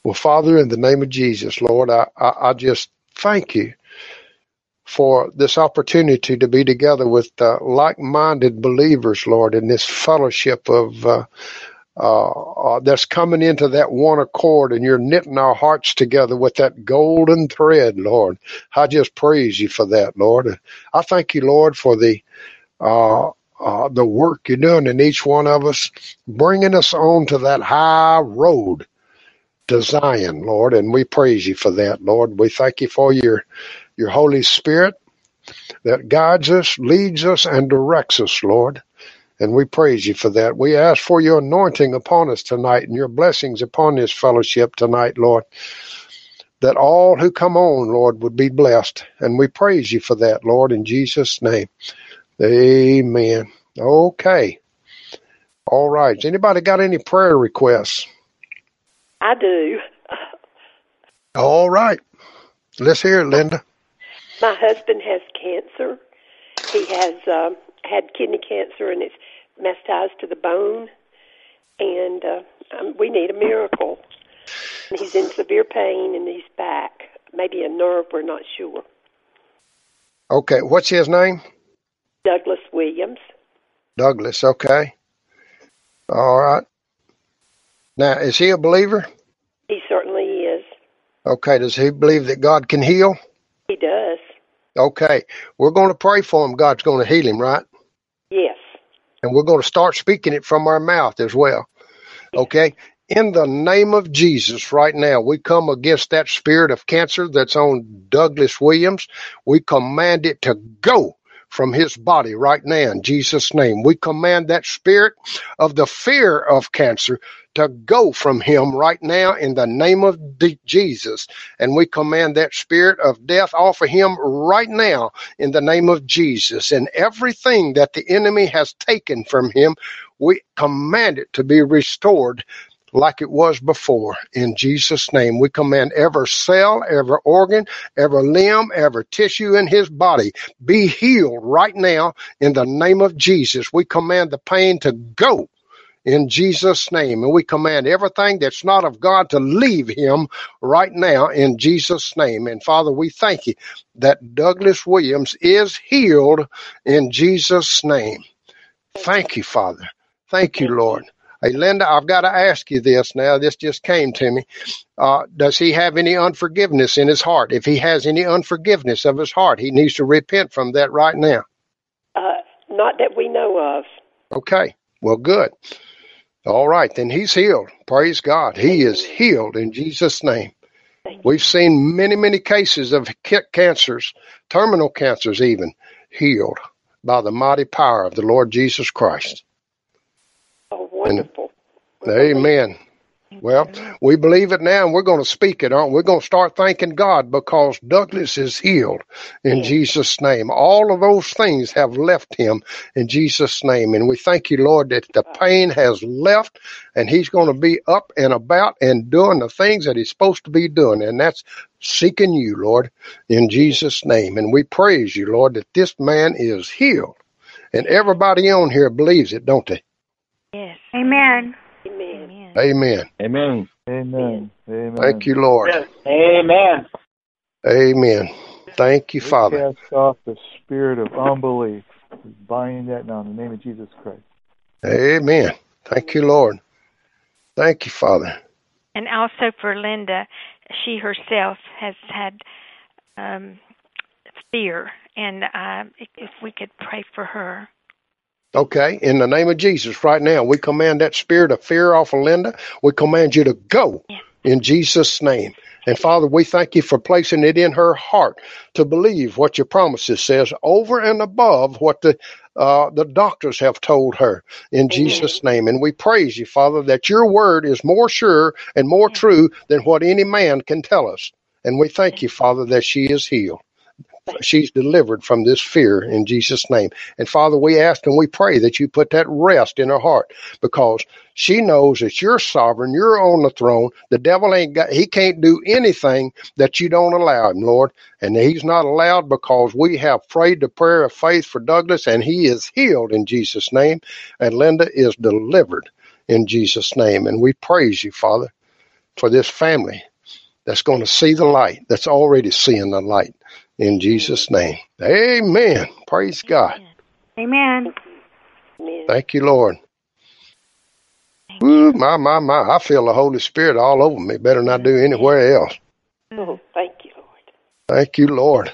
Well, Father, in the name of Jesus, Lord, I just thank you for this opportunity to be together with like-minded believers, Lord, in this fellowship of that's coming into that one accord, and you're knitting our hearts together with that golden thread, Lord. I just praise you for that, Lord. I thank you, Lord, for the work you're doing in each one of us, bringing us on to that high road to Zion, Lord, and we praise you for that, Lord. We thank you for your Holy Spirit that guides us, leads us, and directs us, Lord, and we praise you for that. We ask for your anointing upon us tonight and your blessings upon this fellowship tonight, Lord, that all who come on, Lord, would be blessed, and we praise you for that, Lord, in Jesus' name. Amen. Okay. All right. Has anybody got any prayer requests? I do. All right. Let's hear it, Linda. My husband has cancer. He has had kidney cancer, and it's metastasized to the bone, and we need a miracle. And he's in severe pain in his back, maybe a nerve, we're not sure. Okay. What's his name? Douglas Williams. Douglas, okay. All right. Now, is he a believer? He certainly is. Okay. Does he believe that God can heal? He does. Okay. We're going to pray for him. God's going to heal him, right? Yes. And we're going to start speaking it from our mouth as well. Yes. Okay. In the name of Jesus right now, we come against that spirit of cancer that's on Douglas Williams. We command it to go from his body right now in Jesus' name. We command that spirit of the fear of cancer to go from him right now in the name of Jesus. And we command that spirit of death off of him right now in the name of Jesus. And everything that the enemy has taken from him, we command it to be restored like it was before. In Jesus' name, we command every cell, every organ, every limb, every tissue in his body be healed right now in the name of Jesus. We command the pain to go in Jesus' name. And we command everything that's not of God to leave him right now in Jesus' name. And Father, we thank you that Douglas Williams is healed in Jesus' name. Thank you, Father. Thank you, Lord. Hey, Linda, I've got to ask you this now. This just came to me. Does he have any unforgiveness in his heart? If he has any unforgiveness of his heart, he needs to repent from that right now. Not that we know of. Okay. Well, good. All right. Then he's healed. Praise God. He is healed in Jesus' name. We've seen many, many cases of cancers, terminal cancers even, healed by the mighty power of the Lord Jesus Christ. Oh, wonderful. Amen. Well, we believe it now, and we're going to speak it, aren't we? We're going to start thanking God because Douglas is healed in Jesus' name. All of those things have left him in Jesus' name. And we thank you, Lord, that the pain has left, and he's going to be up and about and doing the things that he's supposed to be doing. And that's seeking you, Lord, in Jesus' name. And we praise you, Lord, that this man is healed. And everybody on here believes it, don't they? Yes. Amen. Amen. Amen. Amen. Amen. Amen. Thank you, Lord. Yes. Amen. Amen. Thank you, Father. Cast off the spirit of unbelief. We bind that now in the name of Jesus Christ. Amen. Thank you, Lord. Thank you, Father. And also for Linda, she herself has had fear, and if we could pray for her. Okay, in the name of Jesus, right now, we command that spirit of fear off of Linda. We command you to go in Jesus' name. And Father, we thank you for placing it in her heart to believe what your promises says over and above what the doctors have told her in Jesus' name. And we praise you, Father, that your word is more sure and more true than what any man can tell us. And we thank you, Father, that she is healed. She's delivered from this fear in Jesus' name. And Father, we ask and we pray that you put that rest in her heart because she knows that you're sovereign, you're on the throne. The devil he can't do anything that you don't allow him, Lord. And he's not allowed because we have prayed the prayer of faith for Douglas and he is healed in Jesus' name. And Linda is delivered in Jesus' name. And we praise you, Father. for this family that's going to see the light, that's already seeing the light. In Jesus' name. Amen. Praise God. Amen. Amen. Thank you, Lord. Ooh, my. I feel the Holy Spirit all over me, better than I do anywhere else. Oh, thank you, Lord. Thank you, Lord.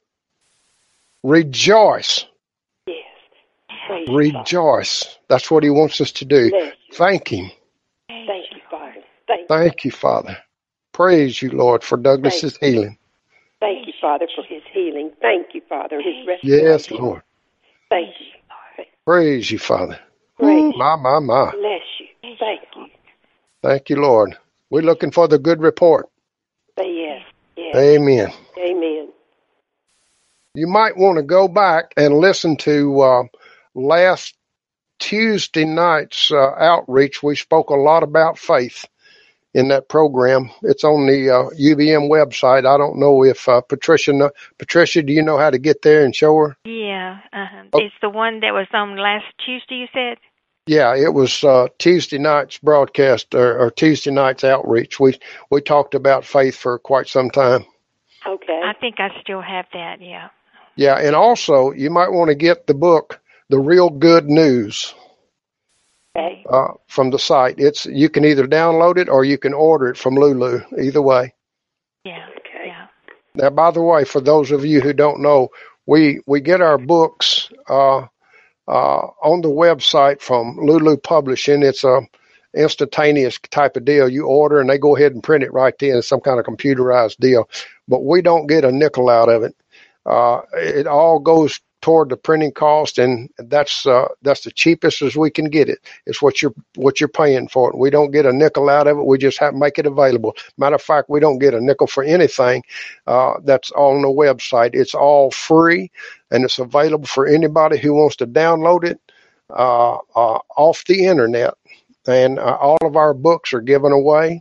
Rejoice. Yes. Praise you, Father. Rejoice. That's what he wants us to do. Bless you. Thank him. Thank you, Father. Thank you. Thank you, Father. Praise you, Lord, for Douglas's healing. Thank you, Father, for his healing. Thank you, Father, his Yes, restoration. Lord. Thank you. Praise you, Father. Praise Ooh, my. Bless you. Thank you. Thank you, Lord. We're looking for the good report. Say yes. Yes. Amen. Amen. You might want to go back and listen to last Tuesday night's outreach. We spoke a lot about faith in that program. It's on the UVM website. I don't know if Patricia, do you know how to get there and show her? Yeah. Oh. It's the one that was on last Tuesday, you said? Yeah, it was Tuesday night's broadcast or Tuesday night's outreach. We talked about faith for quite some time. Okay. I think I still have that, yeah. Yeah, and also you might want to get the book, The Real Good News, Okay. from the site. You can either download it or you can order it from Lulu. Either way. Yeah. Okay. Yeah. Now, by the way, for those of you who don't know, we get our books on the website from Lulu Publishing. It's a instantaneous type of deal. You order and they go ahead and print it right there. It's some kind of computerized deal, but we don't get a nickel out of it. It all goes toward the printing cost, and that's the cheapest as we can get it. It's what you're paying for it. We don't get a nickel out of it. We just have to make it available. Matter of fact, we don't get a nickel for anything. That's on the website. It's all free, and it's available for anybody who wants to download it off the internet. And all of our books are given away.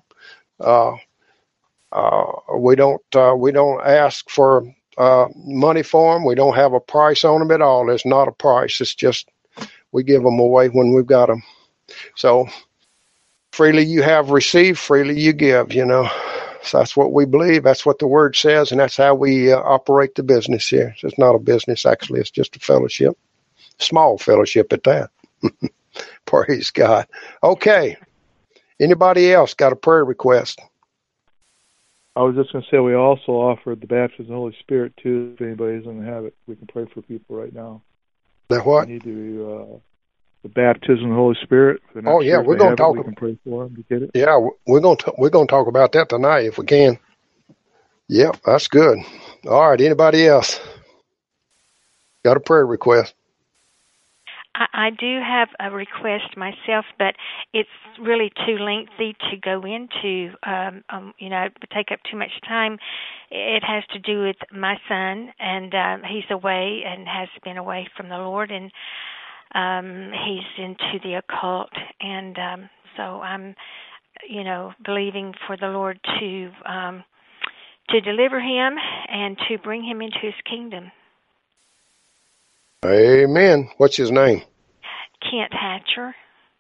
We don't ask for money for them. We don't have a price on them at all. There's not a price. It's just we give them away when we've got them. So freely you have received, freely you give, So that's what we believe. That's what the word says, and that's how we operate the business here. So it's not a business, actually. It's just a fellowship, small fellowship at that. Praise God. Okay. Anybody else got a prayer request? I was just going to say we also offered the baptism of the Holy Spirit too. If anybody doesn't have it, we can pray for people right now. That what? They need to the baptism of the Holy Spirit. Oh yeah, we're going to talk. We can pray for them to get it. Yeah, we're going to talk about that tonight if we can. Yep, that's good. All right. Anybody else got a prayer request? I do have a request myself, but it's really too lengthy to go into. It would take up too much time. It has to do with my son, and he's away and has been away from the Lord, and he's into the occult, and so I'm, believing for the Lord to deliver him and to bring him into His kingdom. Amen. What's his name? Kent Hatcher.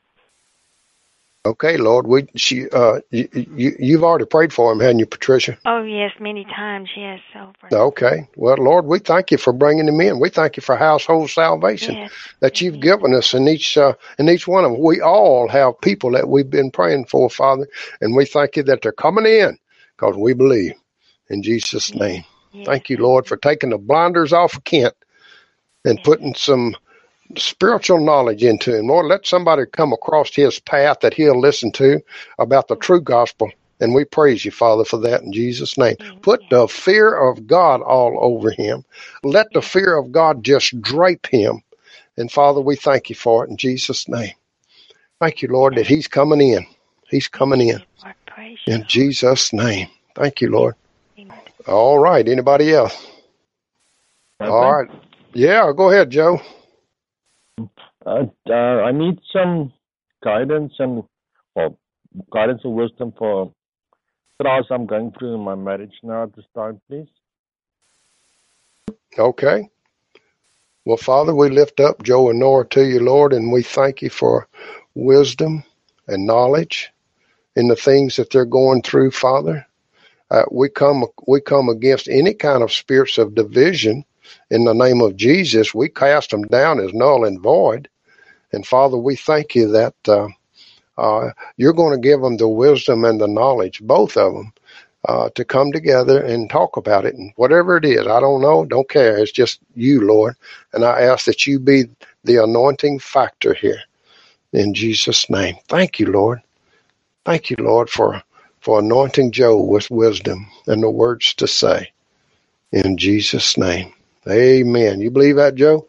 Okay, Lord, you've already prayed for him, hadn't you, Patricia? Oh yes, many times, yes. Over. Okay. Well, Lord, we thank you for bringing him in. We thank you for household salvation that you've given us in each one of them. We all have people that we've been praying for, Father, and we thank you that they're coming in because we believe in Jesus' name. Yes. Thank you, Lord, for taking the blinders off of Kent and putting some spiritual knowledge into him. Lord, let somebody come across his path that he'll listen to about the true gospel. And we praise you, Father, for that in Jesus' name. Put the fear of God all over him. Let the fear of God just drape him. And Father, we thank you for it in Jesus' name. Thank you, Lord, that he's coming in. He's coming in. In Jesus' name. Thank you, Lord. All right. Anybody else? Okay. All right. Yeah, go ahead, Joe. I need some guidance and wisdom for trials I'm going through in my marriage now at this time, please. Okay. Well, Father, we lift up Joe and Nora to you, Lord, and we thank you for wisdom and knowledge in the things that they're going through, Father. We come against any kind of spirits of division in the name of Jesus. We cast them down as null and void. And Father, we thank you that you're going to give them the wisdom and the knowledge, both of them, to come together and talk about it. And whatever it is, I don't know, don't care. It's just you, Lord. And I ask that you be the anointing factor here in Jesus' name. Thank you, Lord. Thank you, Lord, for anointing Joe with wisdom and the words to say. In Jesus' name. Amen. You believe that, Joe?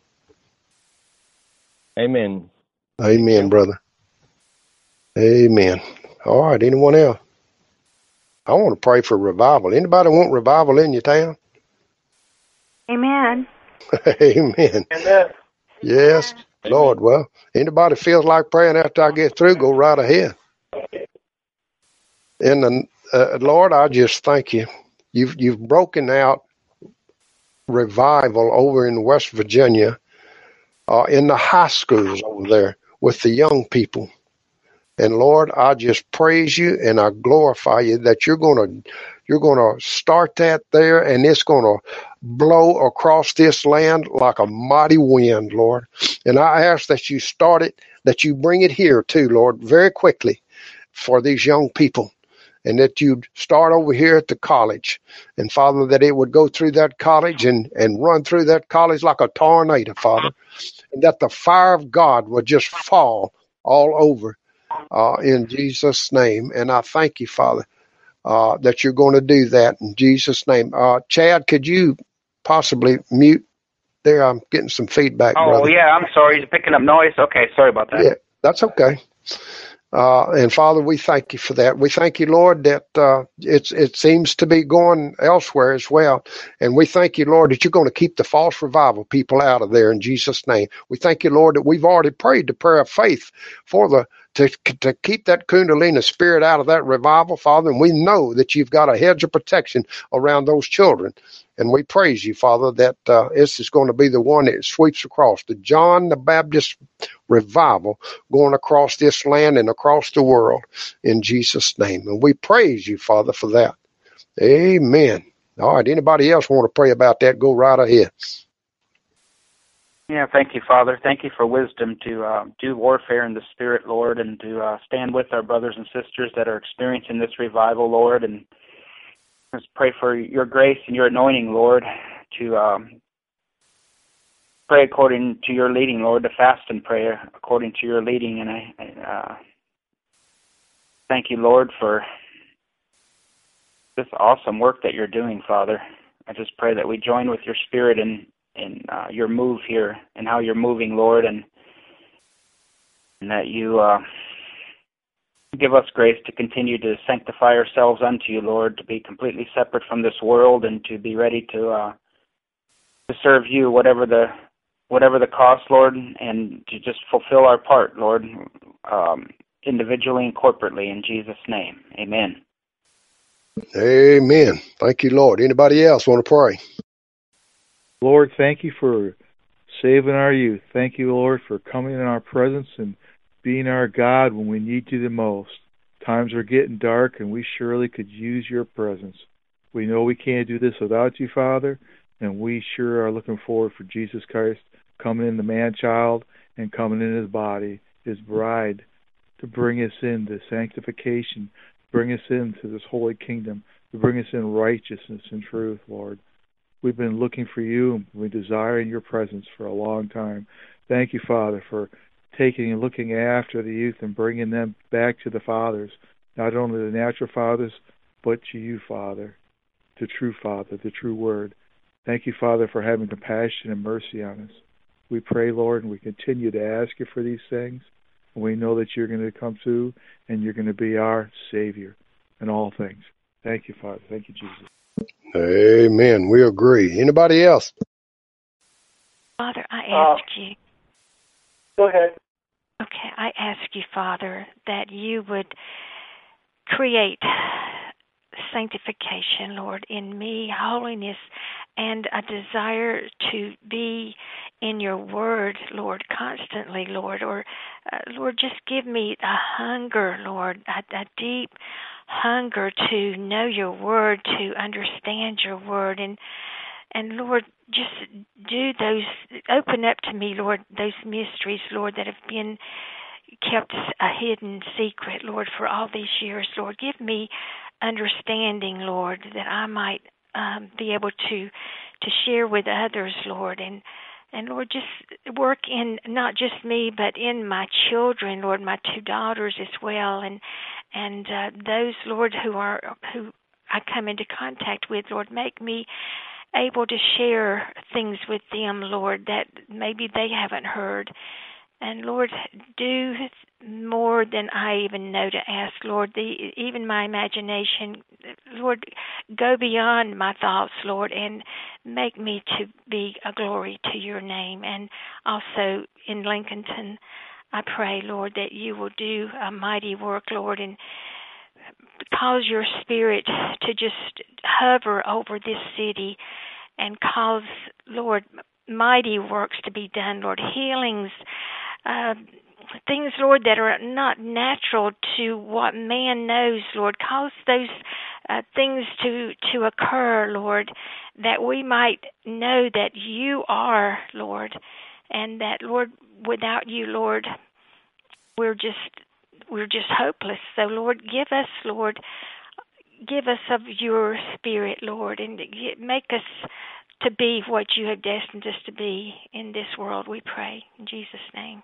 Amen. Amen, brother. Amen. All right, anyone else? I want to pray for revival. Anybody want revival in your town? Amen. Amen. Amen. Yes, Amen. Lord. Well, anybody feels like praying after I get through, go right ahead. And Lord, I just thank you. You've broken out revival over in West Virginia, in the high schools over there with the young people. And Lord, I just praise you and I glorify you that you're going to start that there, and it's going to blow across this land like a mighty wind, Lord. And I ask that you start it, that you bring it here too, Lord, very quickly for these young people. And that you'd start over here at the college. And Father, that it would go through that college and run through that college like a tornado, Father. And that the fire of God would just fall all over in Jesus' name. And I thank you, Father, that you're going to do that in Jesus' name. Chad, could you possibly mute there? I'm getting some feedback, brother. Oh, yeah, I'm sorry. He's picking up noise. Okay, sorry about that. Yeah, that's okay. And Father, we thank you for that. We thank you, Lord, that it seems to be going elsewhere as well. And we thank you, Lord, that you're going to keep the false revival people out of there in Jesus' name. We thank you, Lord, that we've already prayed the prayer of faith for to keep that Kundalini spirit out of that revival, Father. And we know that you've got a hedge of protection around those children. And we praise you, Father, that this is going to be the one that sweeps across the John the Baptist revival going across this land and across the world in Jesus' name. And we praise you, Father, for that. Amen. All right. Anybody else want to pray about that? Go right ahead. Yeah, thank you, Father. Thank you for wisdom to do warfare in the Spirit, Lord, and to stand with our brothers and sisters that are experiencing this revival, Lord. And just pray for your grace and your anointing, Lord, to pray according to your leading, Lord, to fast and pray according to your leading. And I thank you, Lord, for this awesome work that you're doing, Father. I just pray that we join with your Spirit in your move here and how you're moving, Lord, and that you give us grace to continue to sanctify ourselves unto you, Lord, to be completely separate from this world and to be ready to serve you, whatever the cost, Lord, and to just fulfill our part, Lord, individually and corporately, in Jesus' name. Amen. Amen. Thank you, Lord. Anybody else want to pray? Lord, thank you for saving our youth. Thank you, Lord, for coming in our presence and being our God when we need you the most. Times are getting dark, and we surely could use your presence. We know we can't do this without you, Father, and we sure are looking forward for Jesus Christ coming in the man-child and coming in his body, his bride, to bring us into sanctification, bring us into this holy kingdom, to bring us in righteousness and truth, Lord. We've been looking for you, and we desire in your presence for a long time. Thank you, Father, for taking and looking after the youth and bringing them back to the fathers, not only the natural fathers, but to you, Father, the true Father, the true Word. Thank you, Father, for having compassion and mercy on us. We pray, Lord, and we continue to ask you for these things. And we know that you're going to come through and you're going to be our Savior in all things. Thank you, Father. Thank you, Jesus. Amen. We agree. Anybody else? Father, I ask you. Go ahead. Okay, I ask you, Father, that you would create sanctification, Lord, in me, holiness, and a desire to be in your word, Lord, constantly, Lord, or Lord, just give me a hunger, Lord, a deep hunger to know your word, to understand your word, and Lord, just do those, open up to me, Lord, those mysteries, Lord, that have been kept a hidden secret, Lord, for all these years, Lord. Give me understanding, Lord, that I might be able to share with others, Lord, and Lord, just work in not just me, but in my children, Lord, my 2 daughters as well, and those, Lord, who I come into contact with, Lord, make me able to share things with them, Lord, that maybe they haven't heard. And Lord, do more than I even know to ask, Lord. Even my imagination, Lord, go beyond my thoughts, Lord, and make me to be a glory to your name. And also in Lincolnton, I pray, Lord, that you will do a mighty work, Lord, and cause your spirit to just hover over this city and cause, Lord, mighty works to be done, Lord, healings, things, Lord, that are not natural to what man knows, Lord. Cause those things to occur, Lord, that we might know that you are, Lord, and that, Lord, without you, Lord, we're just hopeless. So, Lord, give us of your spirit, Lord, and make us to be what you have destined us to be in this world, we pray. In Jesus' name.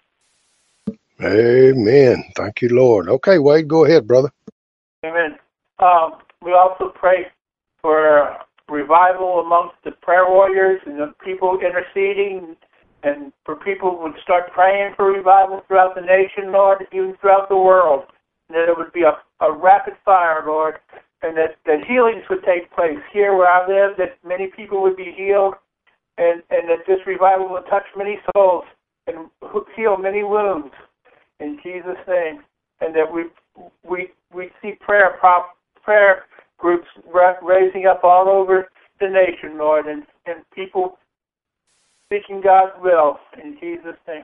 Amen. Thank you, Lord. Okay, Wade, go ahead, brother. Amen. We also pray for revival amongst the prayer warriors and the people interceding, and for people who would start praying for revival throughout the nation, Lord, even throughout the world. And that it would be a rapid fire, Lord, and that healings would take place here where I live, that many people would be healed, and that this revival would touch many souls and heal many wounds in Jesus' name, and that we see prayer groups raising up all over the nation, Lord, and people seeking God's will in Jesus' name.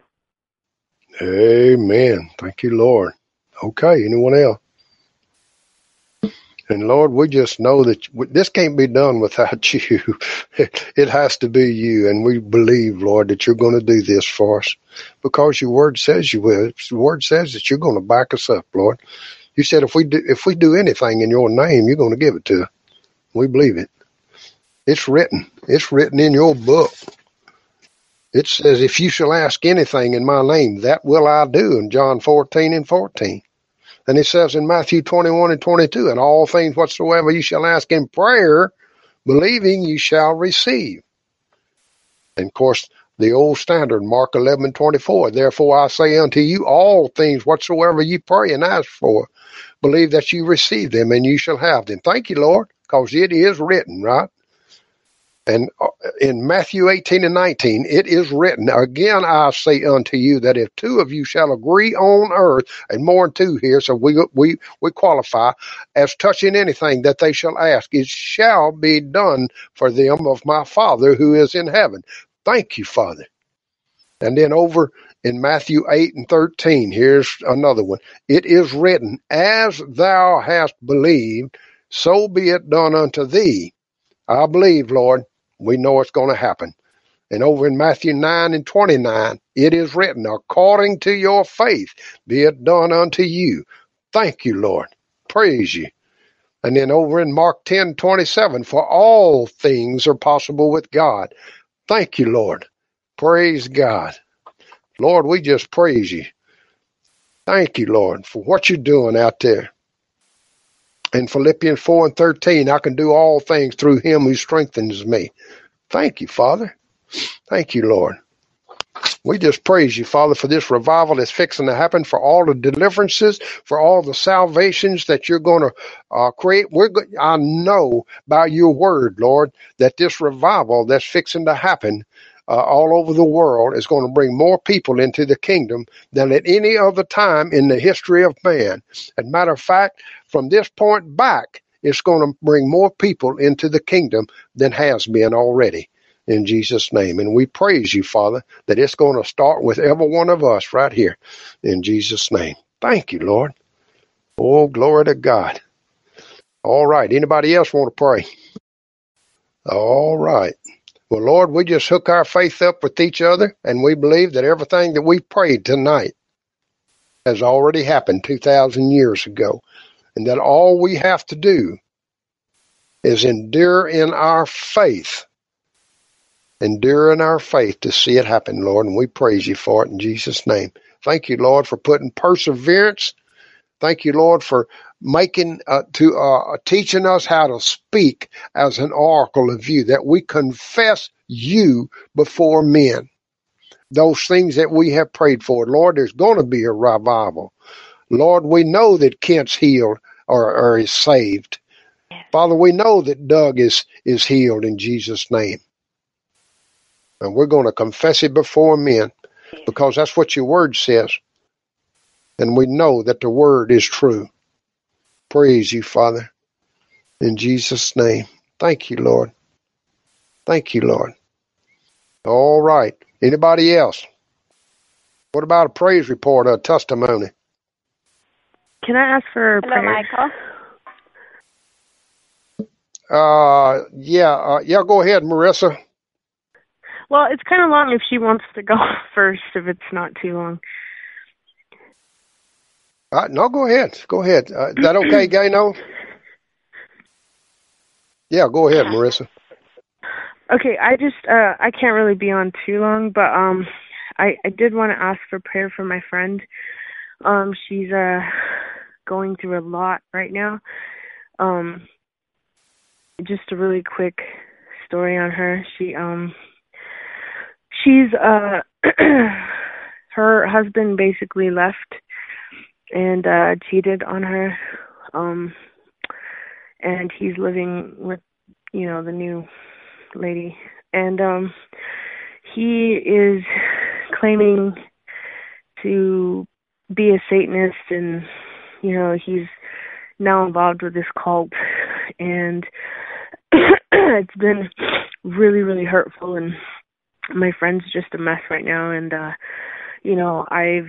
Amen. Thank you, Lord. Okay, anyone else? And Lord, we just know that this can't be done without you. It has to be you. And we believe, Lord, that you're going to do this for us because your word says you will. Your word says that you're going to back us up, Lord. You said if we do anything in your name, you're going to give it to us. We believe it. It's written. It's written in your book. It says, if you shall ask anything in my name, that will I do in John 14:14. And it says in Matthew 21:22, and all things whatsoever you shall ask in prayer, believing you shall receive. And of course, the old standard, Mark 11:24, therefore I say unto you, all things whatsoever you pray and ask for, believe that you receive them and you shall have them. Thank you, Lord, because it is written, right? And in Matthew 18:19, it is written, again I say unto you that if 2 of you shall agree on earth, and more than 2 here, so we qualify, as touching anything that they shall ask, it shall be done for them of my Father who is in heaven. Thank you, Father. And then over in Matthew 8:13, here's another one. It is written, as thou hast believed, so be it done unto thee. I believe, Lord. We know it's going to happen. And over in Matthew 9:29, it is written, according to your faith, be it done unto you. Thank you, Lord. Praise you. And then over in Mark 10:27, for all things are possible with God. Thank you, Lord. Praise God. Lord, we just praise you. Thank you, Lord, for what you're doing out there. In Philippians 4:13, I can do all things through him who strengthens me. Thank you, Father. Thank you, Lord. We just praise you, Father, for this revival that's fixing to happen, for all the deliverances, for all the salvations that you're going to create. I know by your word, Lord, that this revival that's fixing to happen all over the world is going to bring more people into the kingdom than at any other time in the history of man. As a matter of fact, from this point back, it's going to bring more people into the kingdom than has been already. in Jesus' name. And we praise you, Father, that it's going to start with every one of us right here in Jesus' name. Thank you, Lord. Oh, glory to God. All right. Anybody else want to pray? All right. Well, Lord, we just hook our faith up with each other, and we believe that everything that we prayed tonight has already happened 2,000 years ago, and that all we have to do is endure in our faith to see it happen, Lord, and we praise you for it in Jesus' name. Thank you, Lord, for putting perseverance. Thank you, Lord, for teaching us how to speak as an oracle of you, that we confess you before men. Those things that we have prayed for, Lord, there's going to be a revival. Lord, we know that Kent's healed or is saved. Father, we know that Doug is healed in Jesus' name. And we're going to confess it before men because that's what your word says. And we know that the word is true. Praise you, Father, in Jesus' name. Thank you, Lord. Thank you, Lord. All right. Anybody else? What about a praise report or a testimony? Can I ask for Hello, prayer? Michael. Yeah, go ahead, Marissa. Well, it's kind of long if she wants to go first, if it's not too long. No, go ahead. Go ahead. Is that okay, Gayno? Yeah, go ahead, Marissa. Okay, I can't really be on too long, but I did want to ask for prayer for my friend. She's going through a lot right now. Just a really quick story on her. She's her husband basically left and cheated on her, and he's living with the new lady, and he is claiming to be a Satanist, and he's now involved with this cult, and it's been really, really hurtful, and my friend's just a mess right now, and I've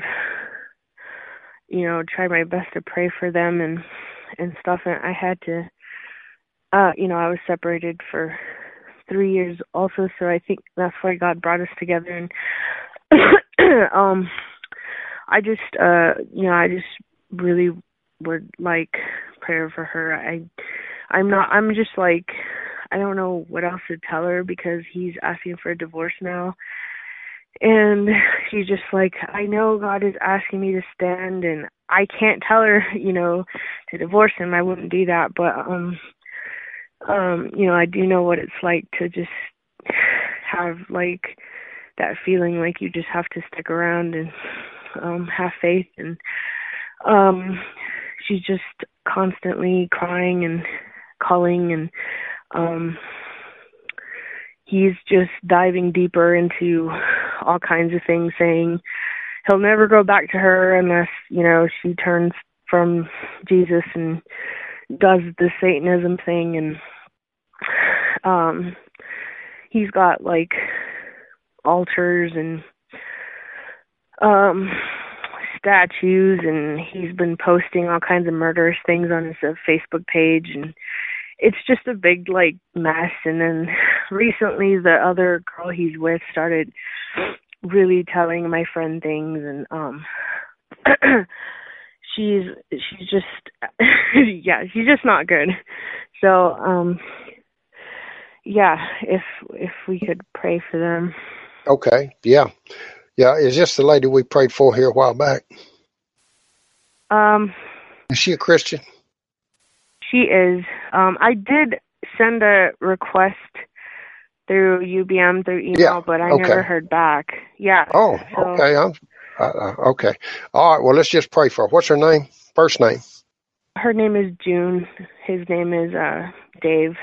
tried my best to pray for them and stuff, and I had to I was separated for 3 years also, so I think that's why God brought us together, and I just really would like prayer for her. I'm just like, I don't know what else to tell her because he's asking for a divorce now. And she's just like, I know God is asking me to stand, and I can't tell her, to divorce him. I wouldn't do that, but I do know what it's like to just have like that feeling like you just have to stick around and have faith, and she's just constantly crying and calling, and he's just diving deeper into all kinds of things, saying he'll never go back to her unless she turns from Jesus and does the Satanism thing, and he's got like altars and statues, and he's been posting all kinds of murderous things on his Facebook page, and it's just a big like mess. And then recently the other girl he's with started really telling my friend things, and she's just she's just not good. So if we could pray for them. Okay, yeah. Is this the lady we prayed for here a while back? Is she a Christian? She is. I did send a request through UBM through email, but I never heard back. Yeah. Oh, so. Okay. Okay. All right. Well, let's just pray for her. What's her name? First name? Her name is June. His name is Dave.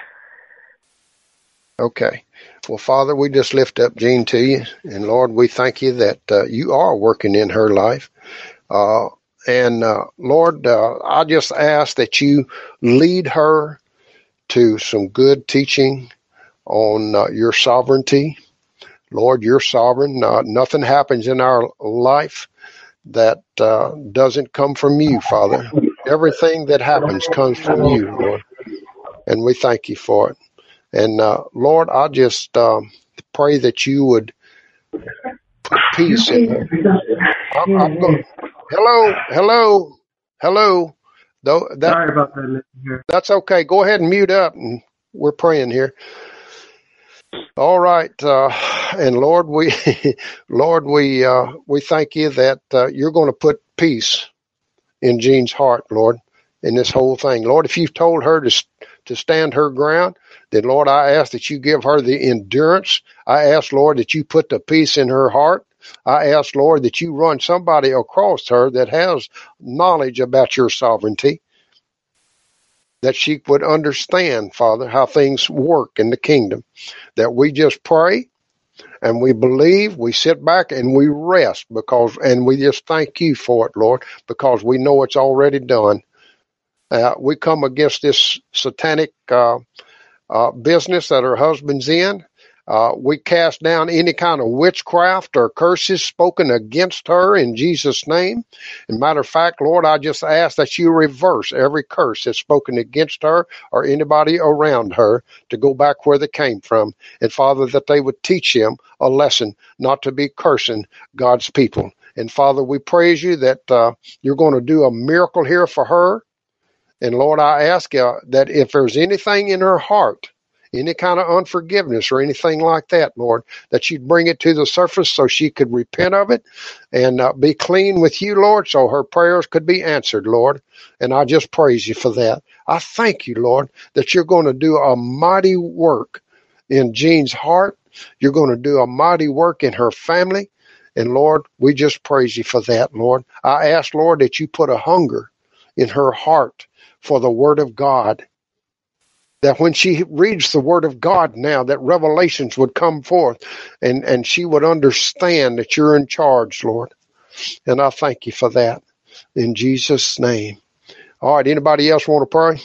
Okay. Well, Father, we just lift up Jean to you. And, Lord, we thank you that you are working in her life. And Lord, I just ask that you lead her to some good teaching on your sovereignty. Lord, you're sovereign. Nothing happens in our life that doesn't come from you, Father. Everything that happens comes from you, Lord, and we thank you for it. And Lord, I just pray that you would put peace in. Hello. Sorry about that. That's okay. Go ahead and mute up, and we're praying here. All right, and Lord, we thank you that you're going to put peace in Jean's heart, Lord, in this whole thing. Lord, if you've told her to stand her ground, then Lord, I ask that you give her the endurance. I ask, Lord, that you put the peace in her heart. I ask, Lord, that you run somebody across her that has knowledge about your sovereignty, that she would understand, Father, how things work in the kingdom, that we just pray and we believe, we sit back and we rest and we just thank you for it, Lord, because we know it's already done. We come against this satanic business that her husband's in. We cast down any kind of witchcraft or curses spoken against her in Jesus' name. And matter of fact, Lord, I just ask that you reverse every curse that's spoken against her or anybody around her to go back where they came from. And Father, that they would teach him a lesson not to be cursing God's people. And Father, we praise you that you're going to do a miracle here for her. And Lord, I ask you that if there's anything in her heart, any kind of unforgiveness or anything like that, Lord, that you'd bring it to the surface so she could repent of it and be clean with you, Lord, so her prayers could be answered, Lord. And I just praise you for that. I thank you, Lord, that you're going to do a mighty work in Jean's heart. You're going to do a mighty work in her family. And Lord, we just praise you for that, Lord. I ask, Lord, that you put a hunger in her heart for the Word of God, that when she reads the Word of God now, that revelations would come forth and she would understand that you're in charge, Lord. And I thank you for that in Jesus' name. All right, anybody else want to pray?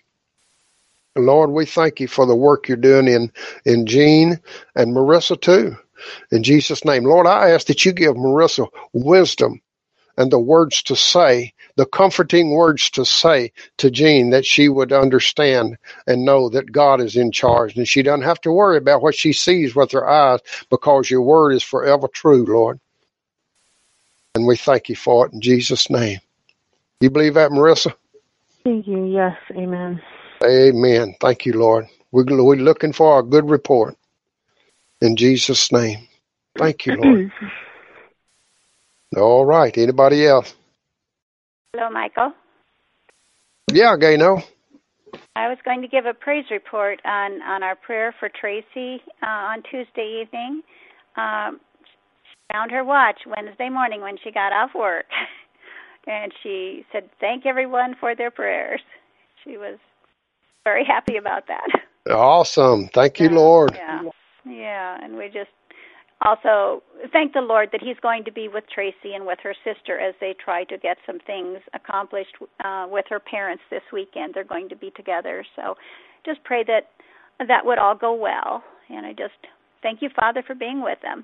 Lord, we thank you for the work you're doing in Jean and Marissa too. In Jesus' name. Lord, I ask that you give Marissa wisdom and the words to say, the comforting words to say to Jean, that she would understand and know that God is in charge. And she doesn't have to worry about what she sees with her eyes, because your word is forever true, Lord. And we thank you for it in Jesus' name. You believe that, Marissa? Thank you. Yes. Amen. Amen. Thank you, Lord. We're looking for a good report in Jesus' name. Thank you, Lord. All right. Anybody else? Hello, Michael. Yeah, Gayno. I was going to give a praise report on our prayer for Tracy on Tuesday evening. She found her watch Wednesday morning when she got off work, and she said, "Thank everyone for their prayers." She was very happy about that. Awesome. Thank you, Lord. Yeah, and we just also thank the Lord that he's going to be with Tracy and with her sister as they try to get some things accomplished with her parents this weekend. They're going to be together. So just pray that would all go well. And I just thank you, Father, for being with them.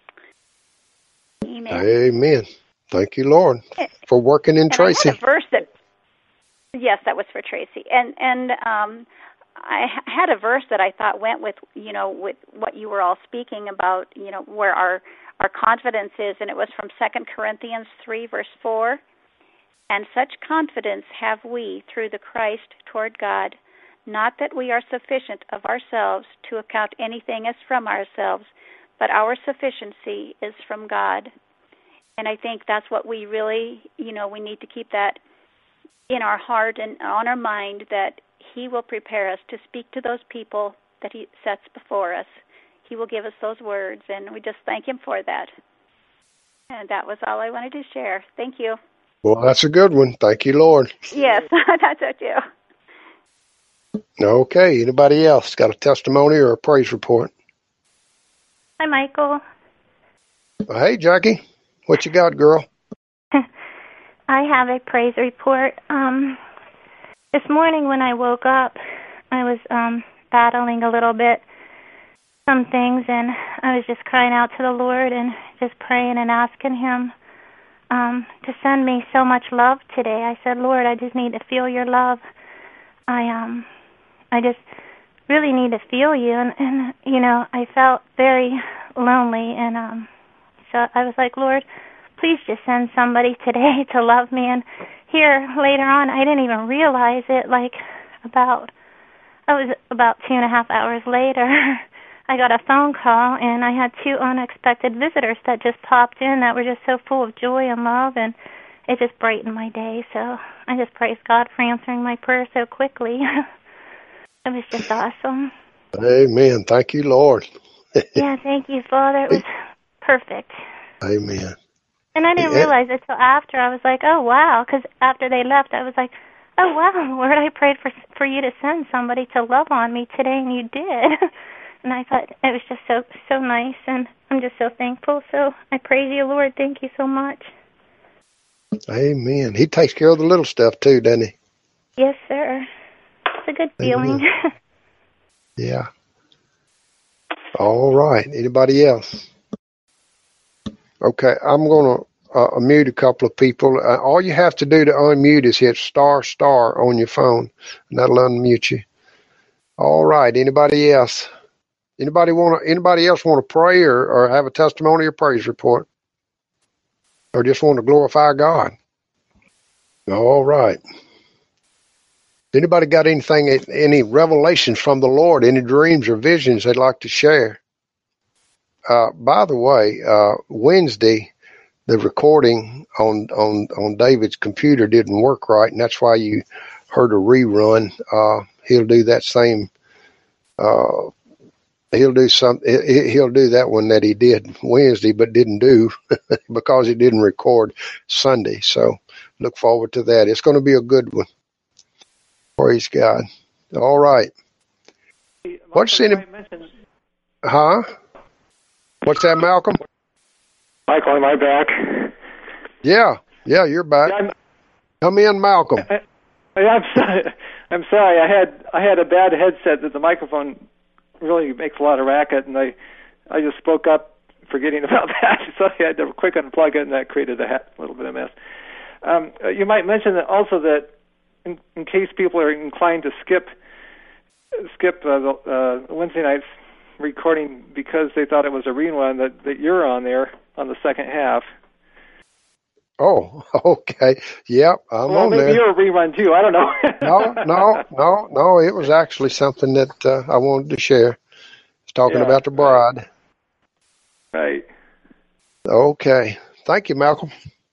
Amen. Amen. Thank you, Lord, for working in Tracy. I had a verse yes, that was for Tracy. And I had a verse that I thought went with what you were all speaking about, where our confidence is, and it was from 2 Corinthians 3, verse 4. And such confidence have we through the Christ toward God, not that we are sufficient of ourselves to account anything as from ourselves, but our sufficiency is from God. And I think that's what we really, we need to keep that in our heart and on our mind, that he will prepare us to speak to those people that he sets before us. He will give us those words, and we just thank him for that. And that was all I wanted to share. Thank you. Well, that's a good one. Thank you, Lord. Yes, that's it too. Okay. Anybody else got a testimony or a praise report? Hi, Michael. Hey, Jackie. What you got, girl? I have a praise report. This morning when I woke up, I was battling a little bit some things, and I was just crying out to the Lord and just praying and asking Him to send me so much love today. I said, Lord, I just need to feel your love. I just really need to feel you, and you know, I felt very lonely, and so I was like, Lord, please just send somebody today to love me. And here later on, I didn't even realize it. Like about 2.5 hours later, I got a phone call, and I had 2 unexpected visitors that just popped in that were just so full of joy and love, and it just brightened my day. So I just praise God for answering my prayer so quickly. It was just awesome. Amen. Thank you, Lord. Yeah, thank you, Father. It was perfect. Amen. And I didn't realize it till after. I was like, oh, wow, because after they left, I was like, oh, wow, Lord, I prayed for you to send somebody to love on me today, and you did. And I thought it was just so nice, and I'm just so thankful. So I praise you, Lord. Thank you so much. Amen. He takes care of the little stuff, too, doesn't he? Yes, sir. It's a good feeling. Yeah. All right. Anybody else? Okay, I'm going to mute a couple of people. All you have to do to unmute is hit ** on your phone, and that'll unmute you. All right. Anybody else? Anybody else want to pray or have a testimony or praise report? Or just want to glorify God? All right. Anybody got any revelations from the Lord, any dreams or visions they'd like to share? By the way, Wednesday, the recording on David's computer didn't work right, and that's why you heard a rerun. He'll do that same. He'll do that one that he did Wednesday, but didn't do because he didn't record Sunday. So look forward to that. It's going to be a good one. Praise God. All right. What's in it? Huh? What's that, Malcolm? Michael, am I back? Yeah, you're back. Yeah, come in, Malcolm. I'm sorry. I had a bad headset that the microphone really makes a lot of racket, and I just spoke up forgetting about that, so I had to quick unplug it, and that created a little bit of mess. You might mention that also that in case people are inclined to skip the Wednesday night's recording because they thought it was a rerun, that you're on there on the second half. Oh, okay. Yep, I'm on there. Maybe you're a rerun too. I don't know. No. It was actually something that I wanted to share. It's talking about the bride. Right. Okay. Thank you, Malcolm.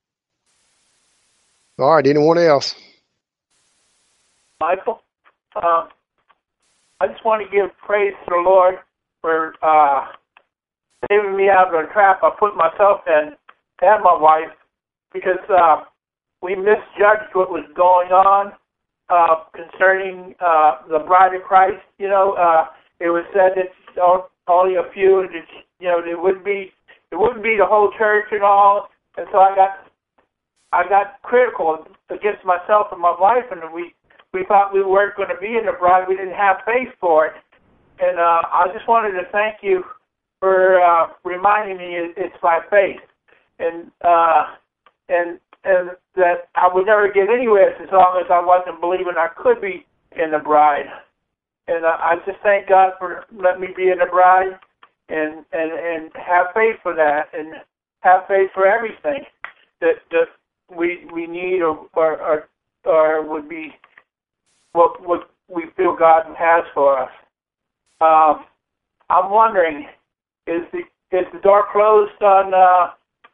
All right. Anyone else? Michael, I just want to give praise to the Lord for saving me out of a trap I put myself in and my wife, because we misjudged what was going on concerning the bride of Christ. You know, it was said that only a few, and it wouldn't be the whole church and all. And so I got critical against myself and my wife, and we thought we weren't going to be in the bride. We didn't have faith for it. And I just wanted to thank you for reminding me it's by faith, and that I would never get anywhere as long as I wasn't believing I could be in the bride. And I just thank God for letting me be in the bride, and have faith for that, and have faith for everything that we need or would be what we feel God has for us. I'm wondering, is the door closed on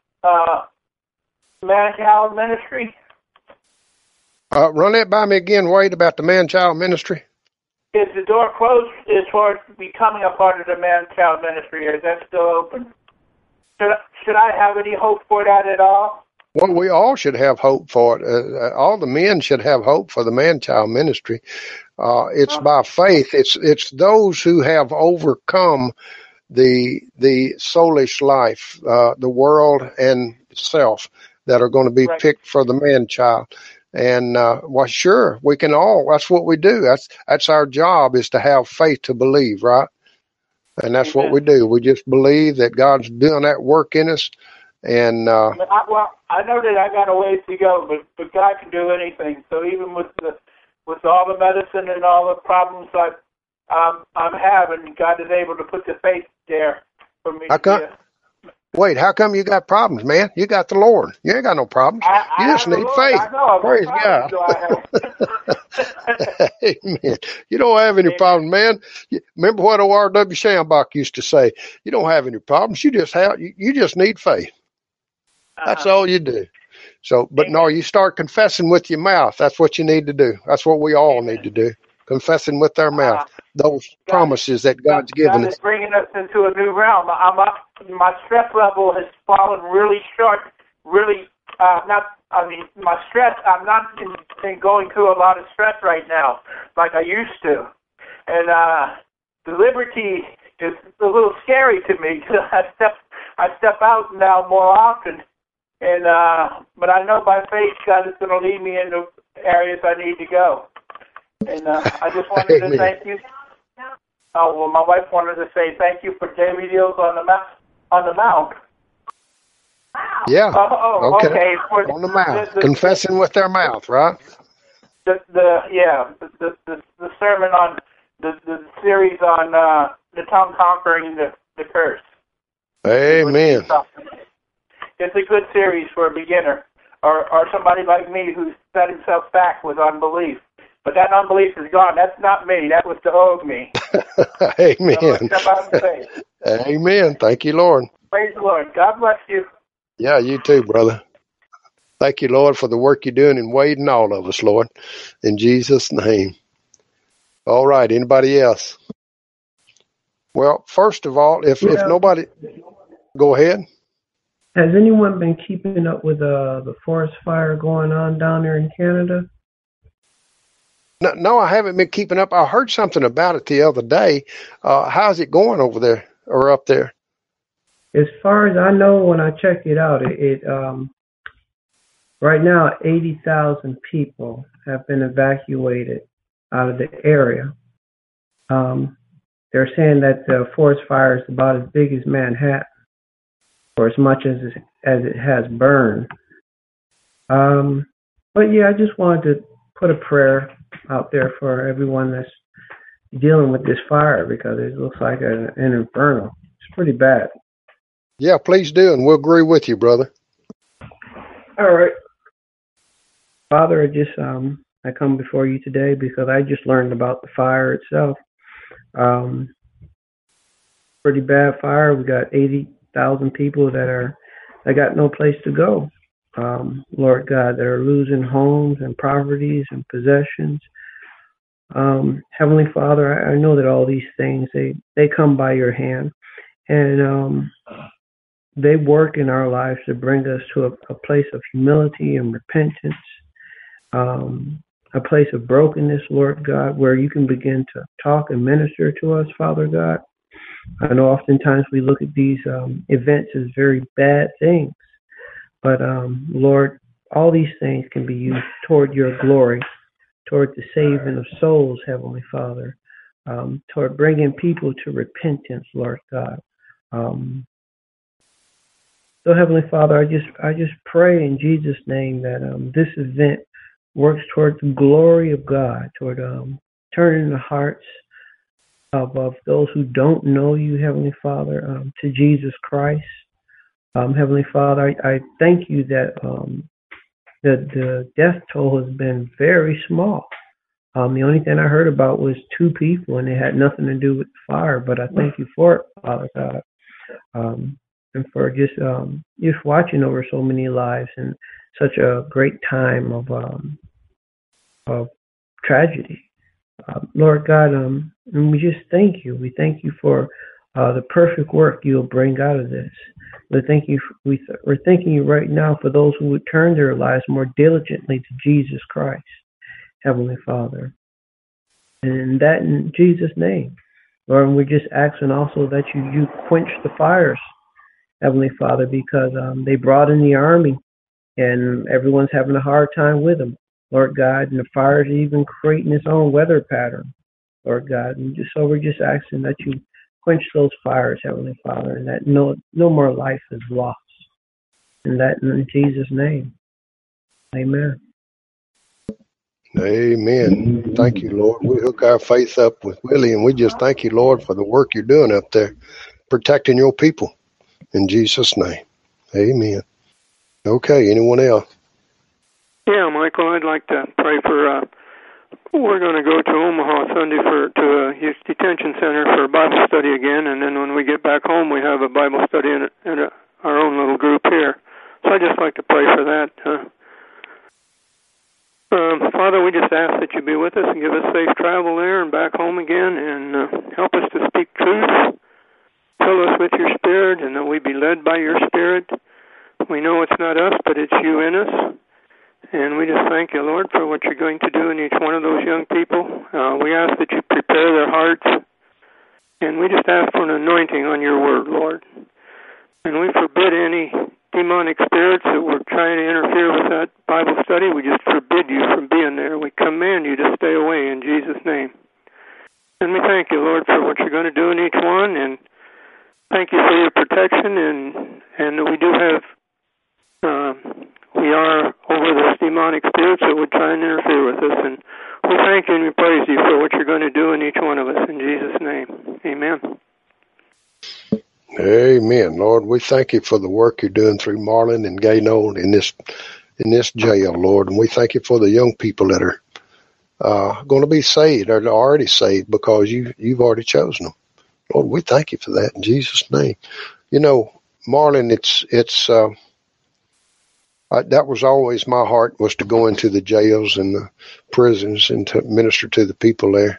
man-child ministry? Run that by me again, Wade, about the man-child ministry. Is the door closed as far as becoming a part of the man-child ministry, or is that still open? Should I have any hope for that at all? Well, we all should have hope for it. All the men should have hope for the man-child ministry. It's by faith. It's those who have overcome the soulish life, the world and self, that are going to be picked for the man-child. And well, sure, we can all. That's what we do. That's our job, is to have faith to believe, right? And that's Amen. what we do. We just believe that God's doing that work in us. And I know that I got a ways to go, but God can do anything. So even with all the medicine and all the problems I'm having, God is able to put the faith there for me. Wait, how come you got problems, man? You got the Lord. You ain't got no problems. You just need faith. I know. Praise God. Amen. You don't have any problems, man. Remember what O.R.W. Shambach used to say? You don't have any problems. You just need faith. That's all you do. So, but no, you start confessing with your mouth. That's what you need to do. That's what we all need to do. Confessing with our mouth those promises that God's given us. God is bringing us into a new realm. My stress level has fallen really short. Really, my stress. I'm not in going through a lot of stress right now like I used to, and the liberty is a little scary to me. I step out now more often, and but I know by faith God is going to lead me into areas I need to go. And I just wanted to thank you. Oh, well, my wife wanted to say thank you for daily deals on the mount. Yeah. Okay. On the mouth, confessing with their mouth, right? The sermon on the series on the tongue conquering the curse. Amen. It's a good series for a beginner or somebody like me who's set himself back with unbelief. But that unbelief is gone. That's not me. That was the old me. Amen. So step out in faith. Amen. Thank you, Lord. Praise the Lord. God bless you. Yeah, you too, brother. Thank you, Lord, for the work you're doing in Wade and all of us, Lord. In Jesus' name. All right. Anybody else? Well, first of all, if nobody... Go ahead. Has anyone been keeping up with the forest fire going on down there in Canada? No, I haven't been keeping up. I heard something about it the other day. How's it going over there or up there? As far as I know, when I checked it out, it right now 80,000 people have been evacuated out of the area. They're saying that the forest fire is about as big as Manhattan, or as much as it has burned. But yeah, I just wanted to put a prayer out there for everyone that's dealing with this fire, because it looks like an inferno. It's pretty bad. Yeah, please do, and we'll agree with you, brother. All right. Father, I come before you today because I just learned about the fire itself. Pretty bad fire. We got 80,000 people that got no place to go. Lord God, that are losing homes and properties and possessions. Heavenly Father, I know that all these things, they come by your hand, and they work in our lives to bring us to a place of humility and repentance, a place of brokenness, Lord God, where you can begin to talk and minister to us, Father God. I know oftentimes we look at these events as very bad things, but Lord, all these things can be used toward your glory, toward the saving of souls, Heavenly Father, toward bringing people to repentance, Lord God. So, Heavenly Father, I just pray in Jesus' name that this event works towards the glory of God, toward turning the hearts of those who don't know you, Heavenly Father, to Jesus Christ. Heavenly Father, I thank you that the death toll has been very small. The only thing I heard about was 2 people, and it had nothing to do with the fire, but I thank you for it, Father God. And for just watching over so many lives in such a great time of tragedy. Lord God, and we just thank you. We thank you for the perfect work you'll bring out of this. We're thanking you right now for those who would turn their lives more diligently to Jesus Christ, Heavenly Father. And that in Jesus' name. Lord, and we're just asking also that you quench the fires, Heavenly Father, because they brought in the army and everyone's having a hard time with them, Lord God, and the fire is even creating its own weather pattern, Lord God. And we're just asking that you quench those fires, Heavenly Father, and that no more life is lost. And that in Jesus' name. Amen. Amen. Thank you, Lord. We hook our faith up with Willie, and we just thank you, Lord, for the work you're doing up there, protecting your people. In Jesus' name. Amen. Okay, anyone else? Yeah, Michael, I'd like to pray for, we're going to go to Omaha Sunday to a youth detention center for a Bible study again, and then when we get back home, we have a Bible study in our own little group here. So I'd just like to pray for that. Father, we just ask that you be with us and give us safe travel there and back home again, and help us to speak truth. Fill us with your Spirit, and that we be led by your Spirit. We know it's not us, but it's you in us. And we just thank you, Lord, for what you're going to do in each one of those young people. We ask that you prepare their hearts, and we just ask for an anointing on your word, Lord. And we forbid any demonic spirits that were trying to interfere with that Bible study. We just forbid you from being there. We command you to stay away in Jesus' name. And we thank you, Lord, for what you're going to do in each one, and thank you for your protection, and we do have, we are over those demonic spirits that would try and interfere with us, and we thank you and we praise you for what you're going to do in each one of us, in Jesus' name. Amen. Amen. Lord, we thank you for the work you're doing through Marlon and Gayno in this jail, Lord, and we thank you for the young people that are going to be saved, or already saved, because you've already chosen them. Lord, we thank you for that in Jesus' name. You know, Marlon, that was always my heart, was to go into the jails and the prisons and to minister to the people there.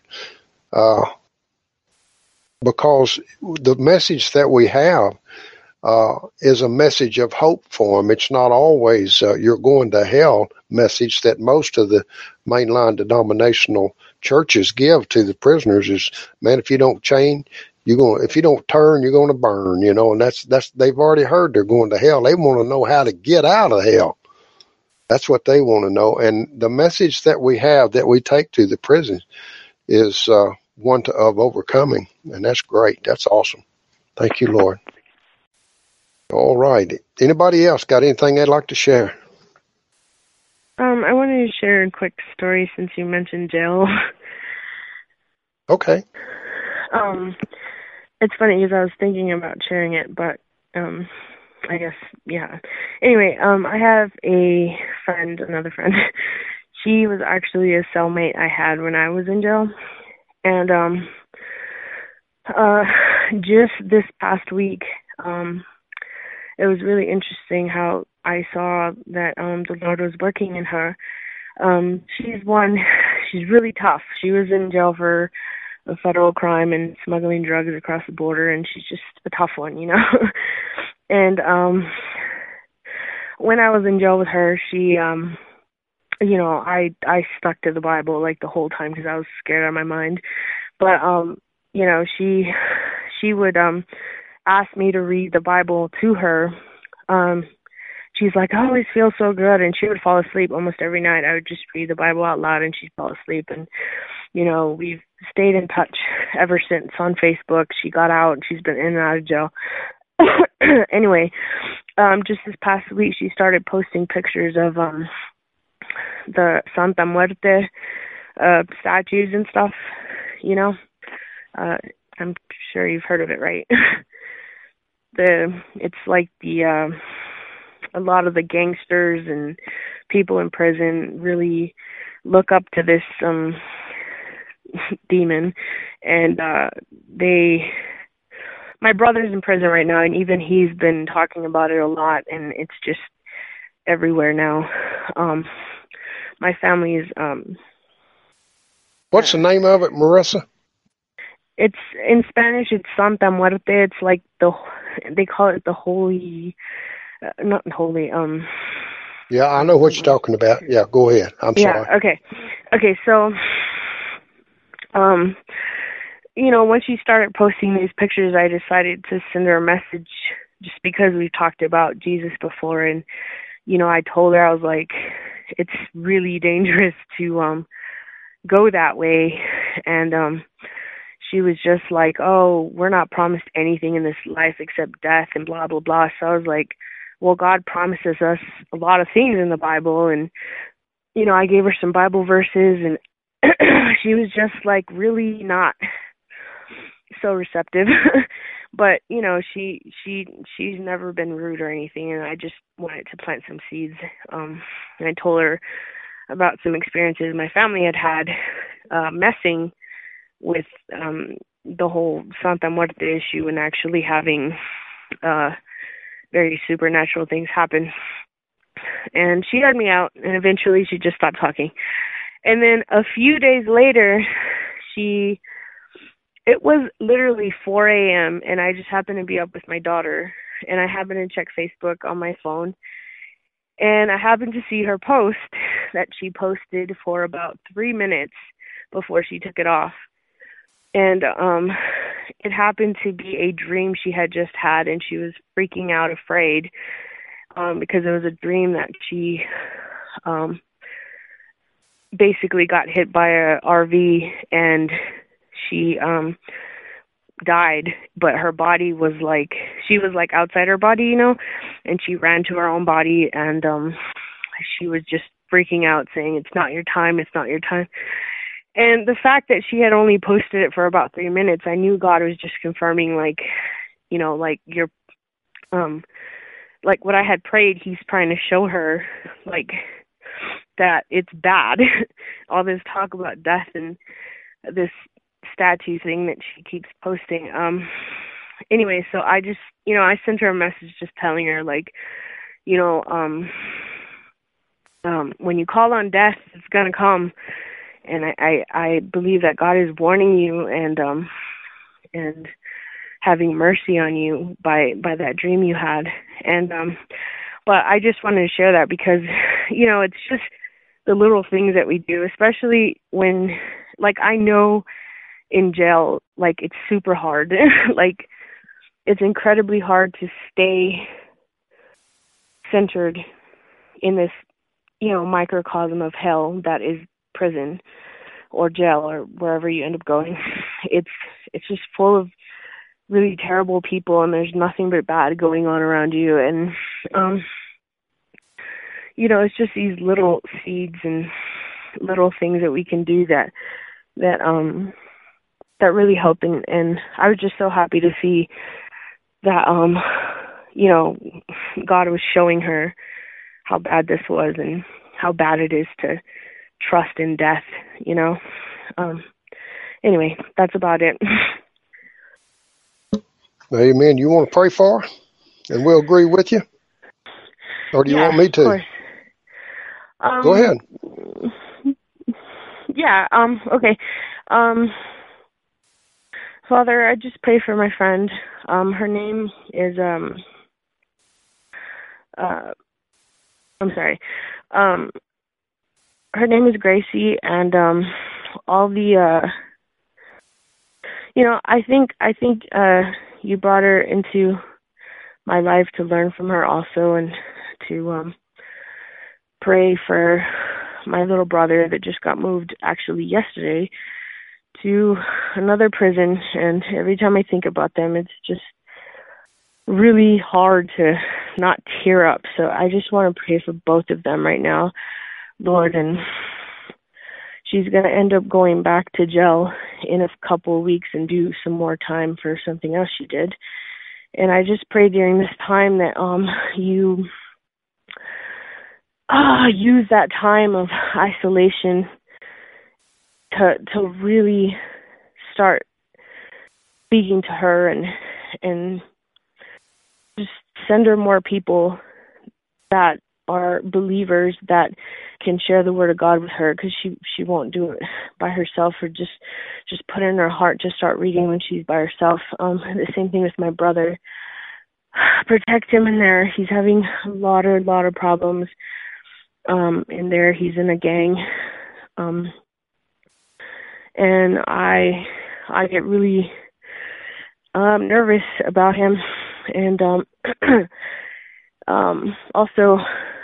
Because the message that we have is a message of hope for them. It's not always you're going to hell message that most of the mainline denominational churches give to the prisoners is, man, if you don't change, if you don't turn, you're going to burn, and that's they've already heard they're going to hell. They want to know how to get out of hell. That's what they want to know. And the message that we have, that we take to the prisons, is one of overcoming. And that's great. That's awesome. Thank you, Lord. All right. Anybody else got anything they'd like to share? I wanted to share a quick story since you mentioned jail. Okay. It's funny because I was thinking about sharing it, but I guess, yeah. Anyway, I have another friend. She was actually a cellmate I had when I was in jail. And just this past week, it was really interesting how I saw that the Lord was working in her. She's really tough. She was in jail for a federal crime and smuggling drugs across the border, and she's just a tough one, And when I was in jail with her, she, I stuck to the Bible like the whole time because I was scared out of my mind. But she would ask me to read the Bible to her. She's like, I always feel so good, and she would fall asleep almost every night. I would just read the Bible out loud, and she'd fall asleep. And we've stayed in touch ever since on Facebook. She got out, and she's been in and out of jail. Anyway, just this past week, she started posting pictures of the Santa Muerte statues and stuff. I'm sure you've heard of it, right? It's like a lot of the gangsters and people in prison really look up to this demon, and my brother's in prison right now, and even he's been talking about it a lot, and it's just everywhere now. My family is what's the name of it, Marissa? It's in Spanish, it's Santa Muerte. It's like they call it the holy, not holy, yeah, I know what you're talking about. Yeah, go ahead. I'm sorry. Okay, so once she started posting these pictures, I decided to send her a message just because we've talked about Jesus before, and I told her, I was like, it's really dangerous to go that way, and she was just like, oh, we're not promised anything in this life except death and blah, blah, blah. So I was like, well, God promises us a lot of things in the Bible. And, you know, I gave her some Bible verses, and she was just like really not so receptive. But, you know, she's never been rude or anything, and I just wanted to plant some seeds. And I told her about some experiences my family had messing with the whole Santa Muerte issue and actually having very supernatural things happen. And she had me out, and eventually she just stopped talking. And then a few days later, it was literally 4 a.m., and I just happened to be up with my daughter, and I happened to check Facebook on my phone, and I happened to see her post that she posted for about 3 minutes before she took it off. And it happened to be a dream she had just had, and she was freaking out, afraid, because it was a dream that she basically got hit by a RV, and she died, but her body was like, she was like outside her body, you know, and she ran to her own body, and she was just freaking out, saying, it's not your time, it's not your time. And the fact that she had only posted it for about 3 minutes, I knew God was just confirming, like, you know, like your, like what I had prayed, he's trying to show her, like, that it's bad. All this talk about death and this statue thing that she keeps posting. Anyway, so I just, you know, I sent her a message just telling her, like, you know, when you call on death, it's going to come. And I believe that God is warning you and having mercy on you by that dream you had. And but I just wanted to share that because, you know, it's just the little things that we do, especially when, like, I know in jail, like, it's super hard. Like, it's incredibly hard to stay centered in this, you know, microcosm of hell that is prison or jail or wherever you end up going. It's just full of really terrible people, and there's nothing but bad going on around you. And you know, it's just these little seeds and little things that we can do that really help. And I was just so happy to see that you know, God was showing her how bad this was and how bad it is to trust in death, you know. Anyway, that's about it. Amen. You want to pray for her? And we'll agree with you? Or do you want me to? Of course. Go ahead. Yeah, okay. Father, I just pray for my friend. Her name is, I'm sorry. Her name is Gracie, and all the, you know, I think you brought her into my life to learn from her also, and to pray for my little brother that just got moved actually yesterday to another prison. And every time I think about them, it's just really hard to not tear up. So I just want to pray for both of them right now, Lord. And she's going to end up going back to jail in a couple of weeks and do some more time for something else she did. And I just pray during this time that you use that time of isolation to really start speaking to her and just send her more people that are believers that can share the word of God with her, because she won't do it by herself, or just put it in her heart to start reading when she's by herself. The same thing with my brother. Protect him in there. He's having a lot of problems in there. He's in a gang. And I get really nervous about him. And also,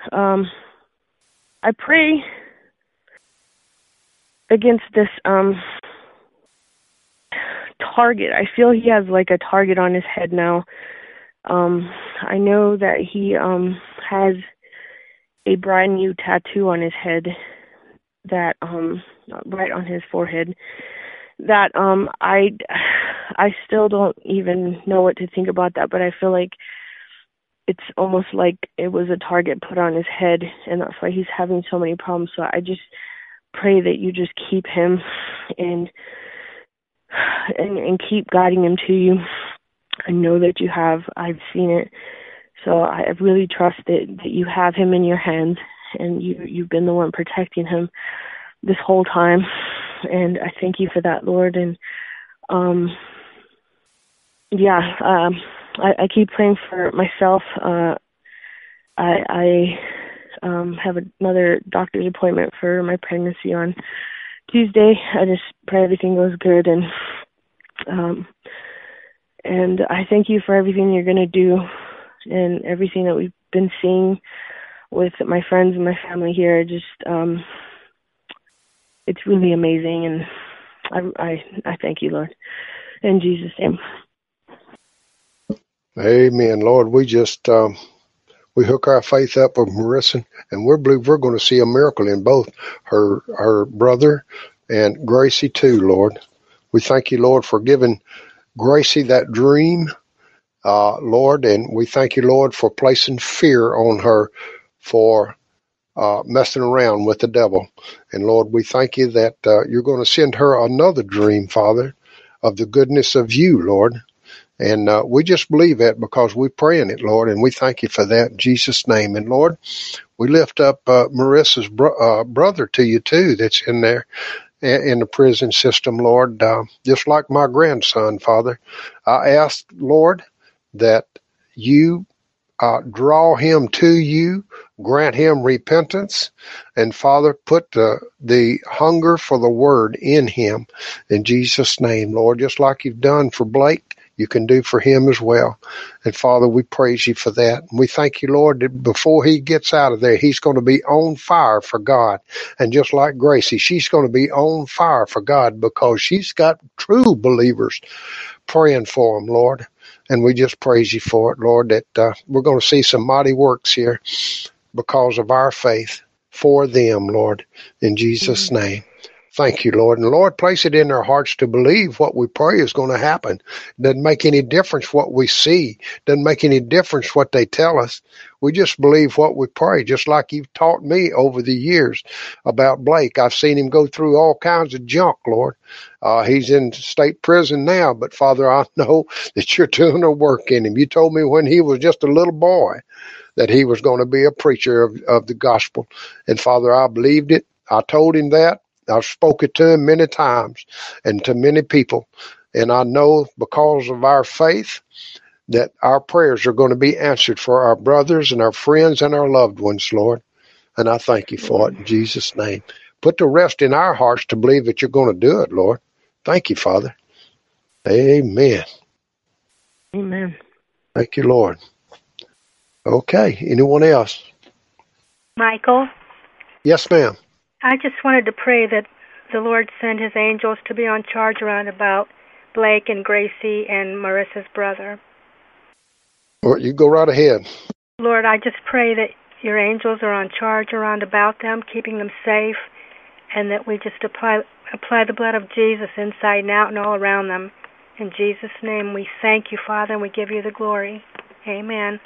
I pray against this target. I feel he has like a target on his head now. I know that he has a brand new tattoo on his head that right on his forehead that I still don't even know what to think about that, but I feel like it's almost like it was a target put on his head, and that's why he's having so many problems. So I just pray that you just keep him and keep guiding him to you. I know that you have. I've seen it. So I really trust that you have him in your hands, and you've been the one protecting him this whole time. And I thank you for that, Lord. And I keep praying for myself. I have another doctor's appointment for my pregnancy on Tuesday. I just pray everything goes good, and I thank you for everything you're going to do and everything that we've been seeing with my friends and my family here. Just it's really amazing, and I thank you, Lord, in Jesus' name. Amen, Lord. We just we hook our faith up with Marissa, and we believe we're going to see a miracle in both her brother and Gracie too, Lord. We thank you, Lord, for giving Gracie that dream, Lord, and we thank you, Lord, for placing fear on her for messing around with the devil. And Lord, we thank you that you're going to send her another dream, Father, of the goodness of you, Lord. And we just believe that because we pray in it, Lord, and we thank you for that in Jesus' name. And Lord, we lift up Marissa's brother to you too, that's in there in the prison system, Lord, just like my grandson, Father. I ask, Lord, that you draw him to you, grant him repentance, and Father, put the hunger for the word in him in Jesus' name, Lord, just like you've done for Blake. You can do for him as well. And Father, we praise you for that. And we thank you, Lord, that before he gets out of there, he's going to be on fire for God. And just like Gracie, she's going to be on fire for God because she's got true believers praying for him, Lord. And we just praise you for it, Lord, that we're going to see some mighty works here because of our faith for them, Lord, in Jesus' name. Thank you, Lord. And Lord, place it in their hearts to believe what we pray is going to happen. Doesn't make any difference what we see. Doesn't make any difference what they tell us. We just believe what we pray, just like you've taught me over the years about Blake. I've seen him go through all kinds of junk, Lord. He's in state prison now, but Father, I know that you're doing a work in him. You told me when he was just a little boy that he was going to be a preacher of the gospel. And Father, I believed it. I told him that. I've spoken to him many times and to many people. And I know because of our faith that our prayers are going to be answered for our brothers and our friends and our loved ones, Lord. And I thank you for it in Jesus' name. Put the rest in our hearts to believe that you're going to do it, Lord. Thank you, Father. Amen. Amen. Thank you, Lord. Okay. Anyone else? Michael? Yes, ma'am. I just wanted to pray that the Lord send his angels to be on charge around about Blake and Gracie and Marissa's brother. Well, you go right ahead. Lord, I just pray that your angels are on charge around about them, keeping them safe, and that we just apply the blood of Jesus inside and out and all around them. In Jesus' name, we thank you, Father, and we give you the glory. Amen.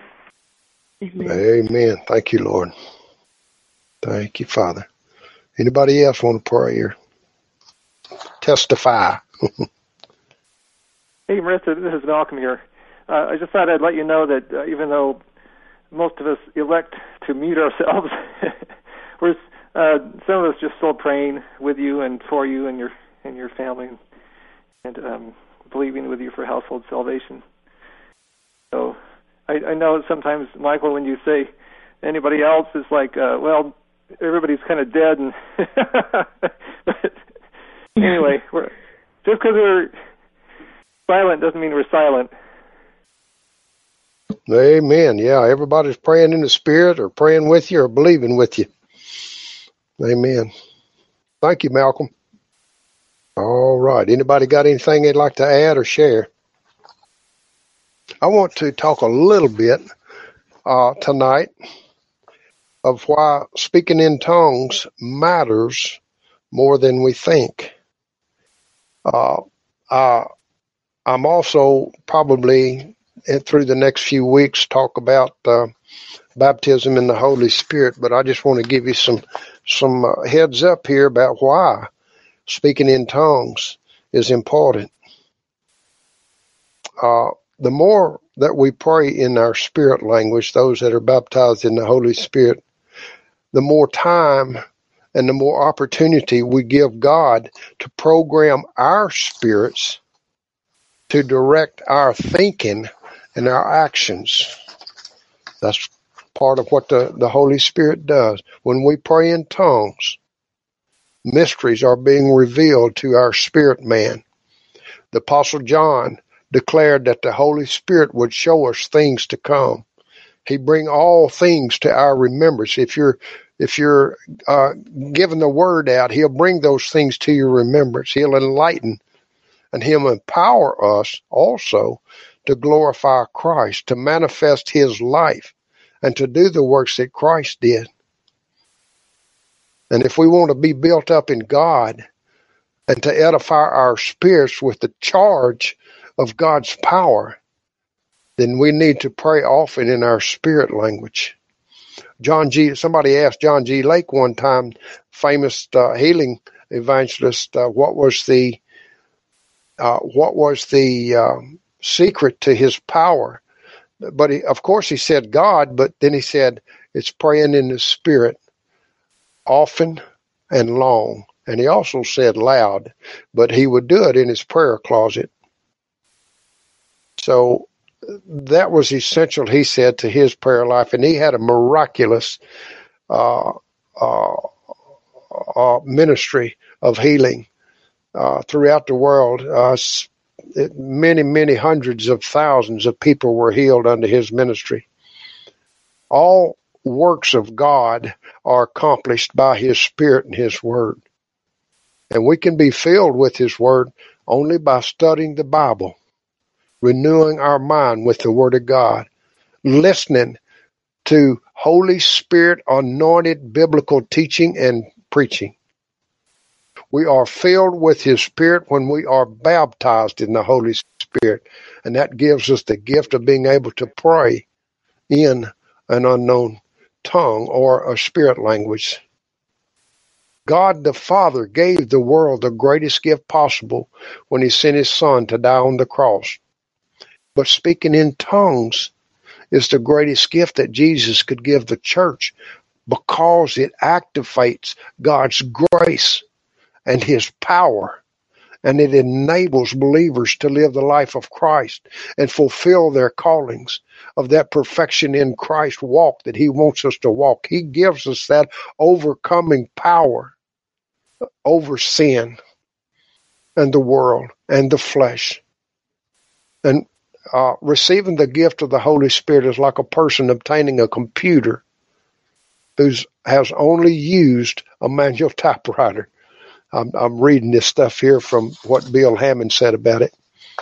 Amen. Thank you, Lord. Thank you, Father. Anybody else want to pray or testify? Hey, Marissa, this is Malcolm here. I just thought I'd let you know that even though most of us elect to mute ourselves, we're some of us just still praying with you and for you and your family, and believing with you for household salvation. So I know sometimes, Michael, when you say anybody else, it's like, well, everybody's kind of dead. And but anyway, just because we're silent doesn't mean we're silent. Amen. Yeah, everybody's praying in the Spirit or praying with you or believing with you. Amen. Thank you, Malcolm. All right. Anybody got anything they'd like to add or share? I want to talk a little bit tonight of why speaking in tongues matters more than we think. I'm also probably through the next few weeks talk about baptism in the Holy Spirit, but I just want to give you some heads up here about why speaking in tongues is important. The more that we pray in our spirit language, those that are baptized in the Holy Spirit, the more time and the more opportunity we give God to program our spirits to direct our thinking and our actions. That's part of what the Holy Spirit does. When we pray in tongues, mysteries are being revealed to our spirit man. The Apostle John declared that the Holy Spirit would show us things to come. He bring all things to our remembrance. If you're giving the word out, he'll bring those things to your remembrance. He'll enlighten and he'll empower us also to glorify Christ, to manifest his life, and to do the works that Christ did. And if we want to be built up in God and to edify our spirits with the charge of God's power, then we need to pray often in our spirit language. Somebody asked John G. Lake one time, famous healing evangelist, what was the secret to his power? But of course he said God, but then he said it's praying in the spirit often and long. And he also said loud, but he would do it in his prayer closet. So that was essential, he said, to his prayer life. And he had a miraculous ministry of healing throughout the world. Many hundreds of thousands of people were healed under his ministry. All works of God are accomplished by his Spirit and his Word. And we can be filled with his Word only by studying the Bible, renewing our mind with the Word of God, listening to Holy Spirit anointed biblical teaching and preaching. We are filled with his Spirit when we are baptized in the Holy Spirit, and that gives us the gift of being able to pray in an unknown tongue or a spirit language. God the Father gave the world the greatest gift possible when he sent his Son to die on the cross. But speaking in tongues is the greatest gift that Jesus could give the church, because it activates God's grace and his power, and it enables believers to live the life of Christ and fulfill their callings of that perfection in Christ walk that he wants us to walk. He gives us that overcoming power over sin and the world and the flesh. And receiving the gift of the Holy Spirit is like a person obtaining a computer who has only used a manual typewriter. I'm reading this stuff here from what Bill Hammond said about it.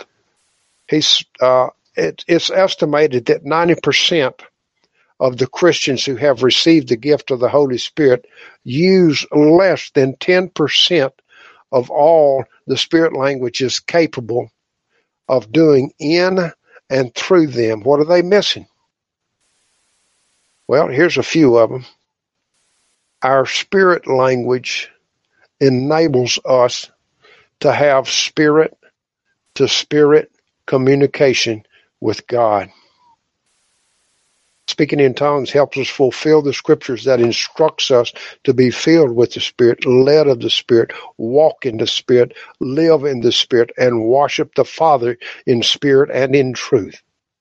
It's estimated that 90% of the Christians who have received the gift of the Holy Spirit use less than 10% of all the spirit languages capable of doing in and through them. What are they missing? Well, here's a few of them. Our spirit language enables us to have spirit-to-spirit communication with God. Speaking in tongues helps us fulfill the scriptures that instructs us to be filled with the Spirit, led of the Spirit, walk in the Spirit, live in the Spirit, and worship the Father in spirit and in truth.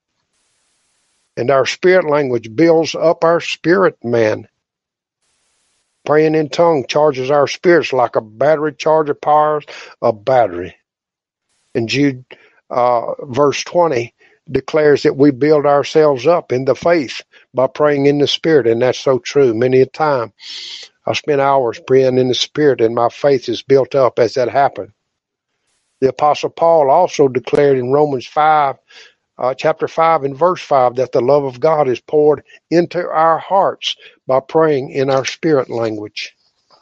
And our spirit language builds up our spirit man. Praying in tongues charges our spirits like a battery charger powers a battery. And Jude verse 20 declares that we build ourselves up in the faith by praying in the Spirit, and that's so true. Many a time I spend hours praying in the Spirit, and my faith is built up as that happened. The Apostle Paul also declared in Romans 5, chapter 5 and verse 5, that the love of God is poured into our hearts by praying in our spirit language.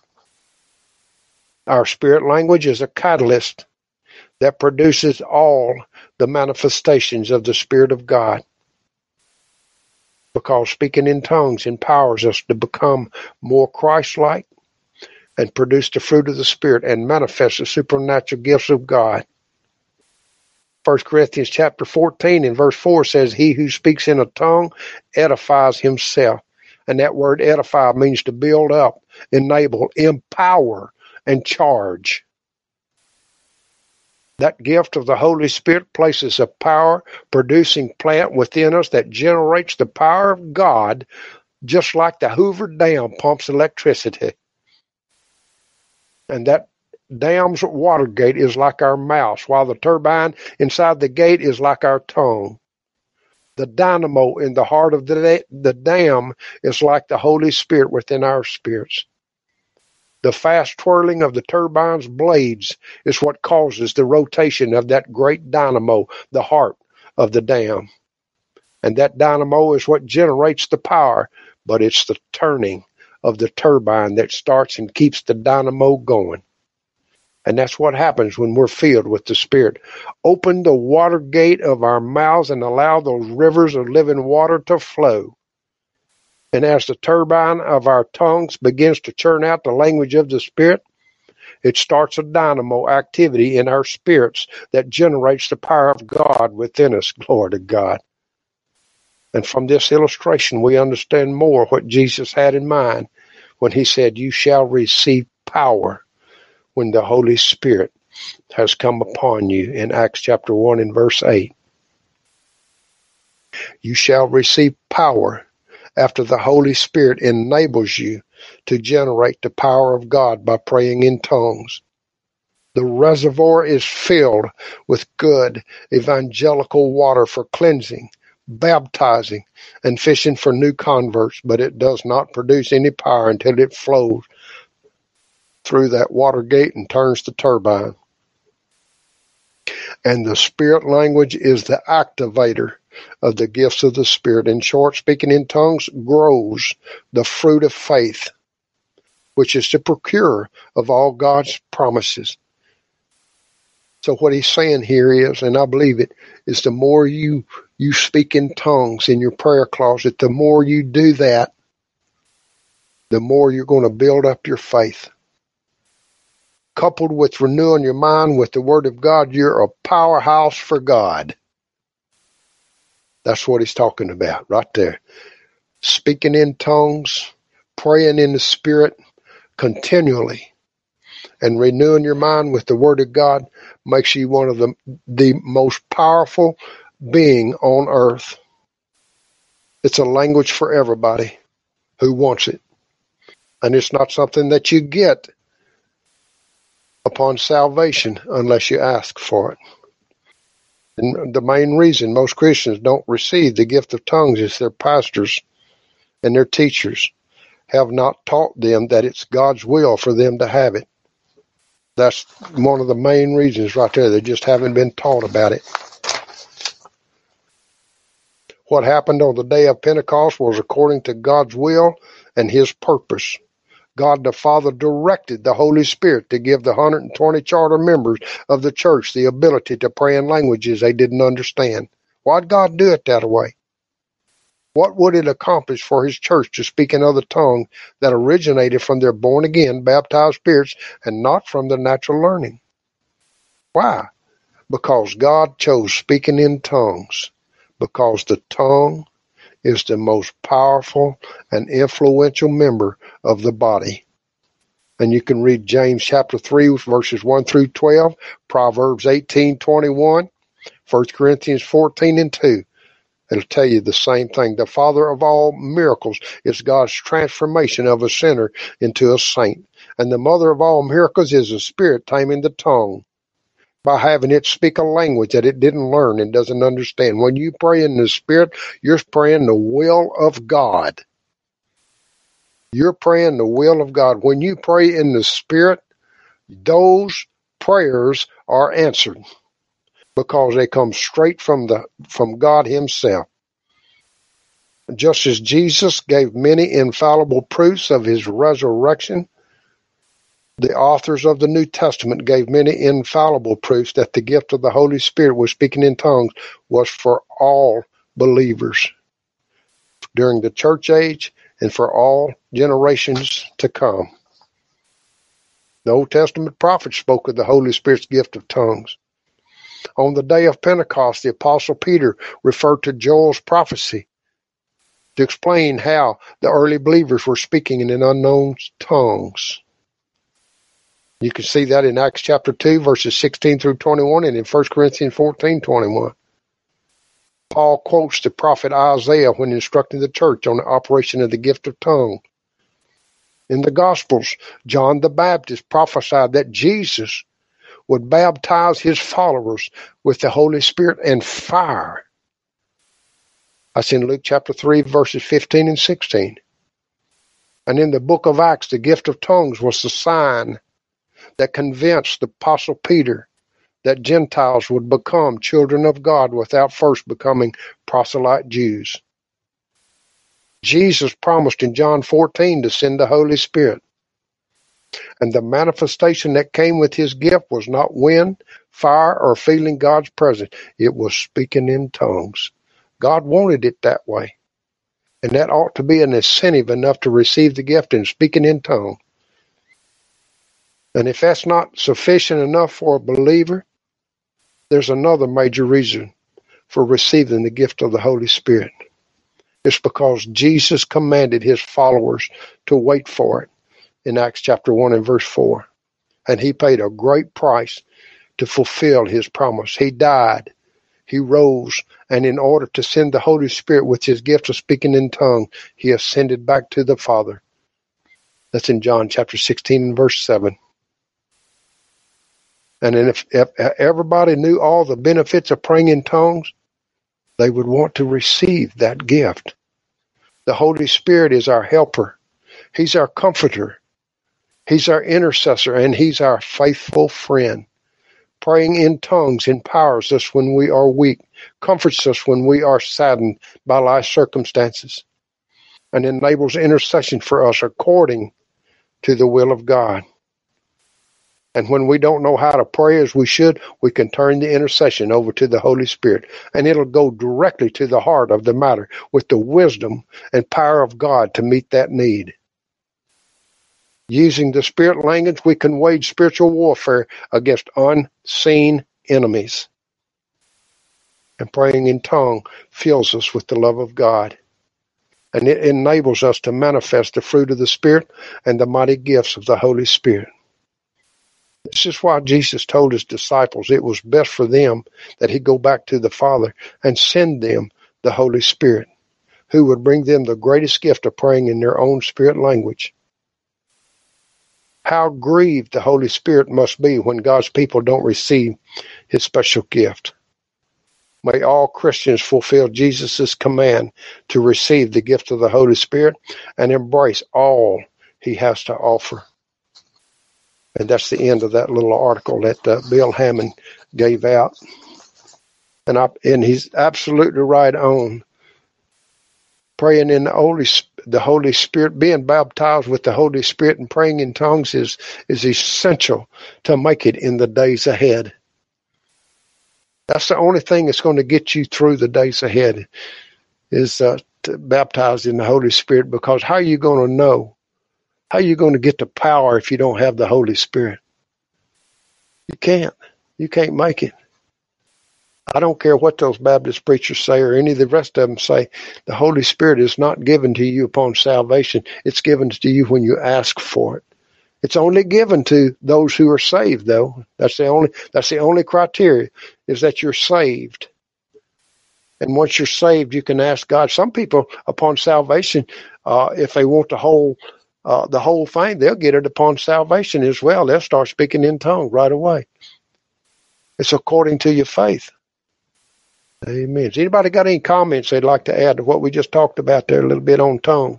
Our spirit language is a catalyst that produces all the manifestations of the Spirit of God, because speaking in tongues empowers us to become more Christ-like and produce the fruit of the Spirit and manifest the supernatural gifts of God. 1 Corinthians chapter 14 and verse 4 says, he who speaks in a tongue edifies himself. And that word edify means to build up, enable, empower, and charge. That gift of the Holy Spirit places a power-producing plant within us that generates the power of God, just like the Hoover Dam pumps electricity. And that dam's water gate is like our mouth, while the turbine inside the gate is like our tongue. The dynamo in the heart of the dam is like the Holy Spirit within our spirits. The fast twirling of the turbine's blades is what causes the rotation of that great dynamo, the heart of the dam. And that dynamo is what generates the power, but it's the turning of the turbine that starts and keeps the dynamo going. And that's what happens when we're filled with the Spirit. Open the water gate of our mouths and allow those rivers of living water to flow. And as the turbine of our tongues begins to churn out the language of the Spirit, it starts a dynamo activity in our spirits that generates the power of God within us. Glory to God. And from this illustration, we understand more what Jesus had in mind when he said, you shall receive power when the Holy Spirit has come upon you, in Acts chapter 1 and verse 8. You shall receive power after the Holy Spirit enables you to generate the power of God by praying in tongues. The reservoir is filled with good evangelical water for cleansing, baptizing, and fishing for new converts, but it does not produce any power until it flows through that water gate and turns the turbine. And the Spirit language is the activator of the gifts of the Spirit. In short, speaking in tongues grows the fruit of faith, which is the procurer of all God's promises. So what he's saying here is, and I believe it, is the more you speak in tongues in your prayer closet, the more you do that, the more you're going to build up your faith. Coupled with renewing your mind with the Word of God, you're a powerhouse for God. That's what he's talking about right there. Speaking in tongues, praying in the Spirit continually, and renewing your mind with the Word of God makes you one of the most powerful being on earth. It's a language for everybody who wants it. And it's not something that you get upon salvation unless you ask for it. And the main reason most Christians don't receive the gift of tongues is their pastors and their teachers have not taught them that it's God's will for them to have it. That's one of the main reasons right there. They just haven't been taught about it. What happened on the day of Pentecost was according to God's will and his purpose. God the Father directed the Holy Spirit to give the 120 charter members of the church the ability to pray in languages they didn't understand. Why'd God do it that way? What would it accomplish for his church to speak in other tongues that originated from their born-again, baptized spirits and not from their natural learning? Why? Because God chose speaking in tongues, because the tongue is the most powerful and influential member of the body. And you can read James chapter 3, verses 1 through 12, Proverbs 18:21, 1 Corinthians 14 and 2. It'll tell you the same thing. The father of all miracles is God's transformation of a sinner into a saint. And the mother of all miracles is the Spirit taming the tongue by having it speak a language that it didn't learn and doesn't understand. When you pray in the Spirit, you're praying the will of God. You're praying the will of God. When you pray in the Spirit, those prayers are answered because they come straight from God himself. Just as Jesus gave many infallible proofs of his resurrection, the authors of the New Testament gave many infallible proofs that the gift of the Holy Spirit was speaking in tongues was for all believers during the church age and for all generations to come. The Old Testament prophets spoke of the Holy Spirit's gift of tongues. On the day of Pentecost, the Apostle Peter referred to Joel's prophecy to explain how the early believers were speaking in unknown tongues. You can see that in Acts chapter 2, verses 16 through 21, and in 1 Corinthians 14:21. Paul quotes the prophet Isaiah when instructing the church on the operation of the gift of tongues. In the Gospels, John the Baptist prophesied that Jesus would baptize his followers with the Holy Spirit and fire. That's in Luke chapter 3, verses 15 and 16. And in the book of Acts, the gift of tongues was the sign that convinced the Apostle Peter that Gentiles would become children of God without first becoming proselyte Jews. Jesus promised in John 14 to send the Holy Spirit. And the manifestation that came with his gift was not wind, fire, or feeling God's presence. It was speaking in tongues. God wanted it that way. And that ought to be an incentive enough to receive the gift in speaking in tongues. And if that's not sufficient enough for a believer, there's another major reason for receiving the gift of the Holy Spirit. It's because Jesus commanded his followers to wait for it in Acts chapter 1 and verse 4. And he paid a great price to fulfill his promise. He died, he rose, and in order to send the Holy Spirit with his gift of speaking in tongues, he ascended back to the Father. That's in John chapter 16 and verse 7. And if everybody knew all the benefits of praying in tongues, they would want to receive that gift. The Holy Spirit is our helper. He's our comforter. He's our intercessor, and he's our faithful friend. Praying in tongues empowers us when we are weak, comforts us when we are saddened by life circumstances, and enables intercession for us according to the will of God. And when we don't know how to pray as we should, we can turn the intercession over to the Holy Spirit, and it'll go directly to the heart of the matter with the wisdom and power of God to meet that need. Using the spirit language, we can wage spiritual warfare against unseen enemies. And praying in tongue fills us with the love of God. And it enables us to manifest the fruit of the Spirit and the mighty gifts of the Holy Spirit. This is why Jesus told his disciples it was best for them that he go back to the Father and send them the Holy Spirit, who would bring them the greatest gift of praying in their own spirit language. How grieved the Holy Spirit must be when God's people don't receive his special gift. May all Christians fulfill Jesus' command to receive the gift of the Holy Spirit and embrace all he has to offer. And that's the end of that little article that Bill Hammond gave out. And he's absolutely right on. Praying in the Holy Spirit, being baptized with the Holy Spirit and praying in tongues is essential to make it in the days ahead. That's the only thing that's going to get you through the days ahead is to baptize in the Holy Spirit, because how are you going to know? How are you going to get the power if you don't have the Holy Spirit? You can't. You can't make it. I don't care what those Baptist preachers say or any of the rest of them say. The Holy Spirit is not given to you upon salvation. It's given to you when you ask for it. It's only given to those who are saved, though. That's the only criteria, is that you're saved. And once you're saved, you can ask God. Some people, upon salvation, if they want the whole thing, they'll get it upon salvation as well. They'll start speaking in tongues right away. It's according to your faith. Amen. Has anybody got any comments they'd like to add to what we just talked about there a little bit on tongues?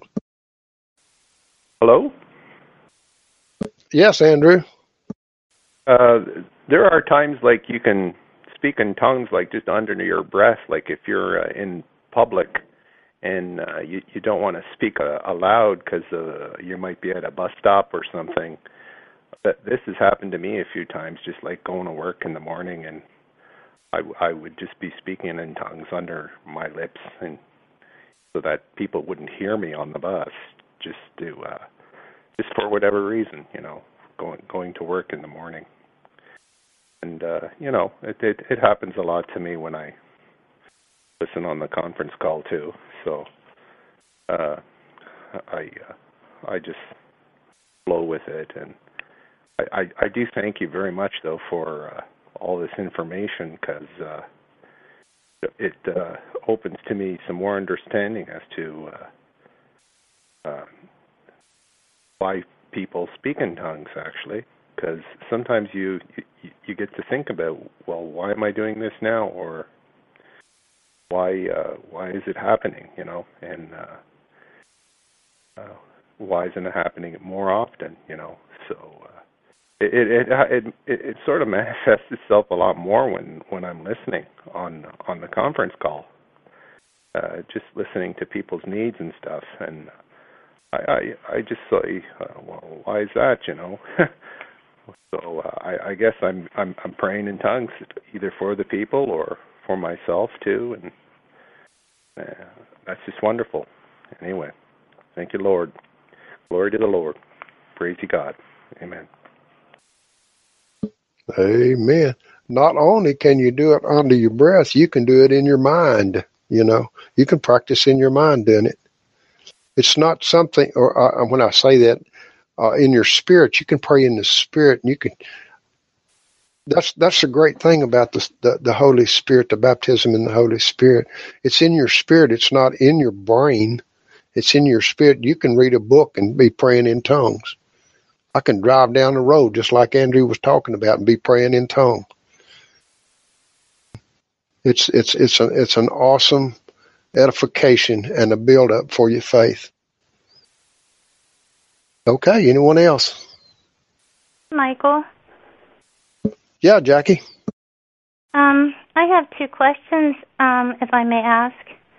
Hello? Yes, Andrew. there are times like you can speak in tongues like just under your breath, like if you're in public and you don't want to speak aloud because you might be at a bus stop or something. But this has happened to me a few times, just like going to work in the morning, and I would just be speaking in tongues under my lips, and so that people wouldn't hear me on the bus, just for whatever reason, going to work in the morning. And it happens a lot to me when I listen on the conference call too. So I just flow with it, and I do thank you very much though for all this information, because it opens to me some more understanding as to why people speak in tongues, actually. Because sometimes you get to think about, well, why am I doing this now, or why is it happening, and why isn't it happening more often, So it sort of manifests itself a lot more when I'm listening on the conference call, just listening to people's needs and stuff, and I just say, well, why is that, So I guess I'm praying in tongues, either for the people or for myself too, and that's just wonderful. Anyway, thank you, Lord. Glory to the Lord. Praise you, God. Amen. Amen. Not only can you do it under your breath, you can do it in your mind. You can practice in your mind doing it. It's not something, or when I say that, in your spirit, you can pray in the spirit, and you can. That's the great thing about the Holy Spirit, the baptism in the Holy Spirit. It's in your spirit. It's not in your brain. It's in your spirit. You can read a book and be praying in tongues. I can drive down the road just like Andrew was talking about and be praying in tongues. It's an awesome edification and a build up for your faith. Okay, anyone else? Michael? Yeah, Jackie? I have 2 questions, if I may ask.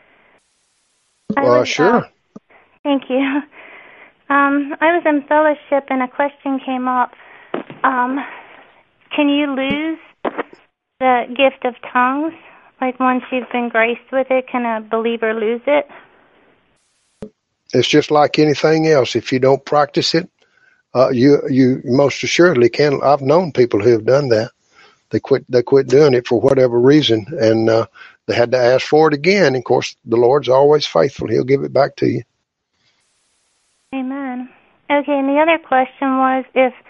Sure. Thank you. I was in fellowship and a question came up. Can you lose the gift of tongues? Like once you've been graced with it, can a believer lose it? It's just like anything else. If you don't practice it, you most assuredly can. I've known people who have done that. They quit doing it for whatever reason, and they had to ask for it again. Of course, the Lord's always faithful. He'll give it back to you. Amen. Okay, and the other question was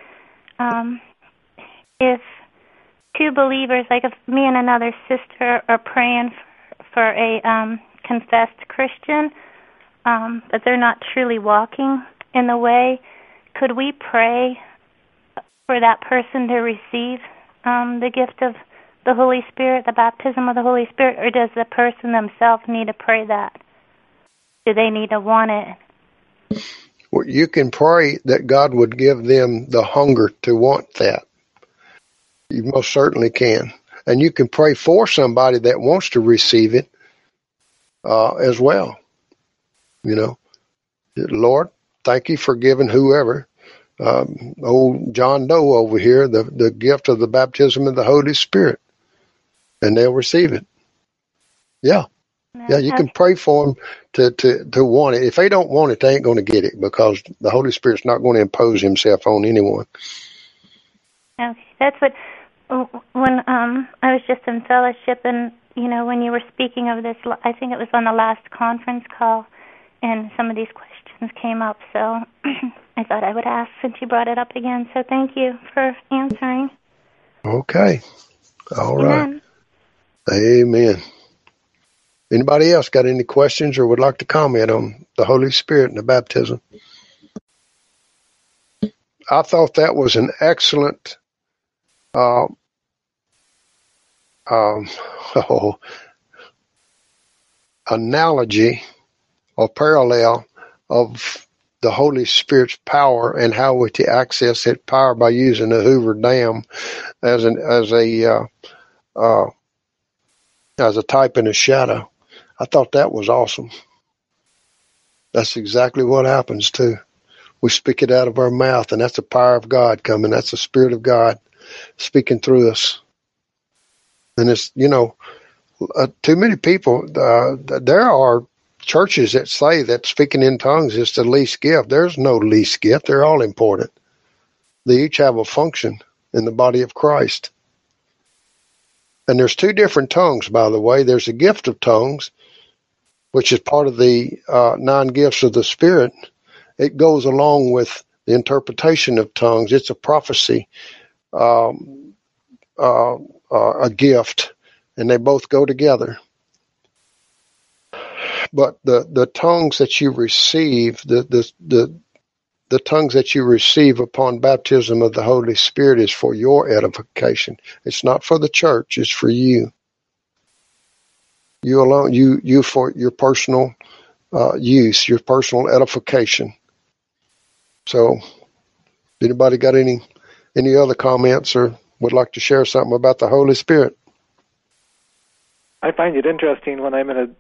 if 2 believers, like if me and another sister are praying for a confessed Christian, but they're not truly walking in the way, could we pray for that person to receive the gift of the Holy Spirit, the baptism of the Holy Spirit, or does the person themselves need to pray that? Do they need to want it? Well, you can pray that God would give them the hunger to want that. You most certainly can. And you can pray for somebody that wants to receive it as well. Lord, thank you for giving whoever, old John Doe over here, the gift of the baptism of the Holy Spirit, and they'll receive it. Yeah. Yeah, you can pray for them to want it. If they don't want it, they ain't going to get it, because the Holy Spirit's not going to impose himself on anyone. Okay, that's what, when I was just in fellowship, and, when you were speaking of this, I think it was on the last conference call, and some of these questions came up, so I thought I would ask since you brought it up again, so thank you for answering. Okay. All Amen. Right. Amen. Anybody else got any questions or would like to comment on the Holy Spirit and the baptism? I thought that was an excellent analogy or parallel of the Holy Spirit's power and how we to access that power by using the Hoover Dam as a type in a shadow. I thought that was awesome. That's exactly what happens too. We speak it out of our mouth, and that's the power of God coming. That's the Spirit of God speaking through us. And it's, too many people, there are churches that say that speaking in tongues is the least gift. There's no least gift. They're all important. They each have a function in the body of Christ. And there's two different tongues, by the way. There's a gift of tongues, which is part of the 9 gifts of the Spirit. It goes along with the interpretation of tongues. It's a prophecy, a gift, and they both go together. But the tongues that you receive, the tongues that you receive upon baptism of the Holy Spirit is for your edification. It's not for the church. It's for you. You alone, you for your personal use, your personal edification. So, anybody got any other comments or would like to share something about the Holy Spirit? I find it interesting when I'm in a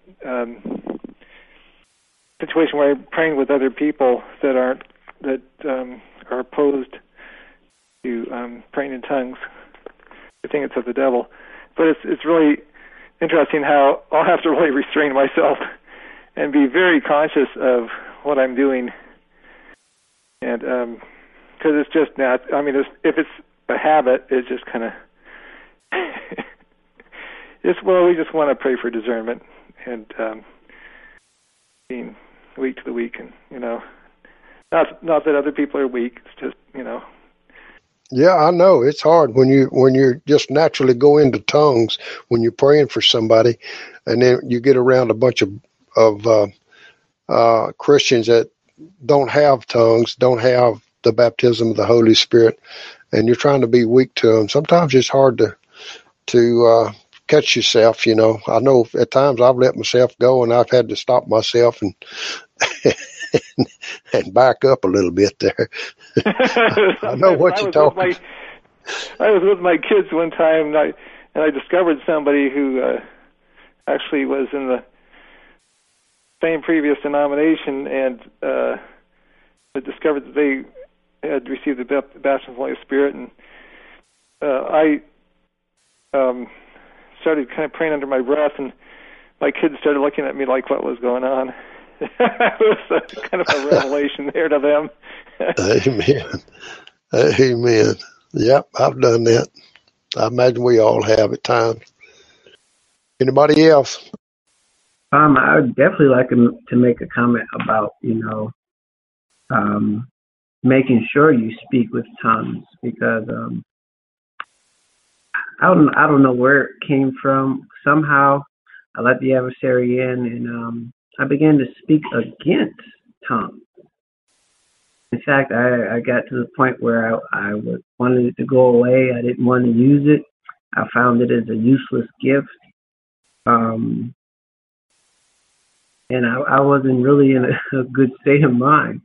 situation where I'm praying with other people that are opposed to praying in tongues. I think it's of the devil, but it's really interesting how I'll have to really restrain myself and be very conscious of what I'm doing, and because it's just not. I mean, if it's a habit, it's just kind of. We just want to pray for discernment and being week to the week, and not that other people are weak. It's just Yeah, I know it's hard when you just naturally go into tongues when you're praying for somebody, and then you get around a bunch of Christians that don't have tongues, don't have the baptism of the Holy Spirit, and you're trying to be weak to them. Sometimes it's hard to catch yourself. I know at times I've let myself go, and I've had to stop myself and and back up a little bit there. I know what you're talking. I was with my kids one time, and I discovered somebody who actually was in the same previous denomination, and I discovered that they had received the baptism of the Holy Spirit, and I started kind of praying under my breath, and my kids started looking at me like what was going on. It was kind of a revelation there to them. Amen. Yep, I've done that. I imagine we all have at times. Anybody else? I would definitely like to make a comment about, making sure you speak with tongues, because I don't know where it came from. Somehow I let the adversary in, and I began to speak against tongues. In fact, I got to the point where I wanted it to go away. I didn't want to use it. I found it as a useless gift. And I wasn't really in a good state of mind.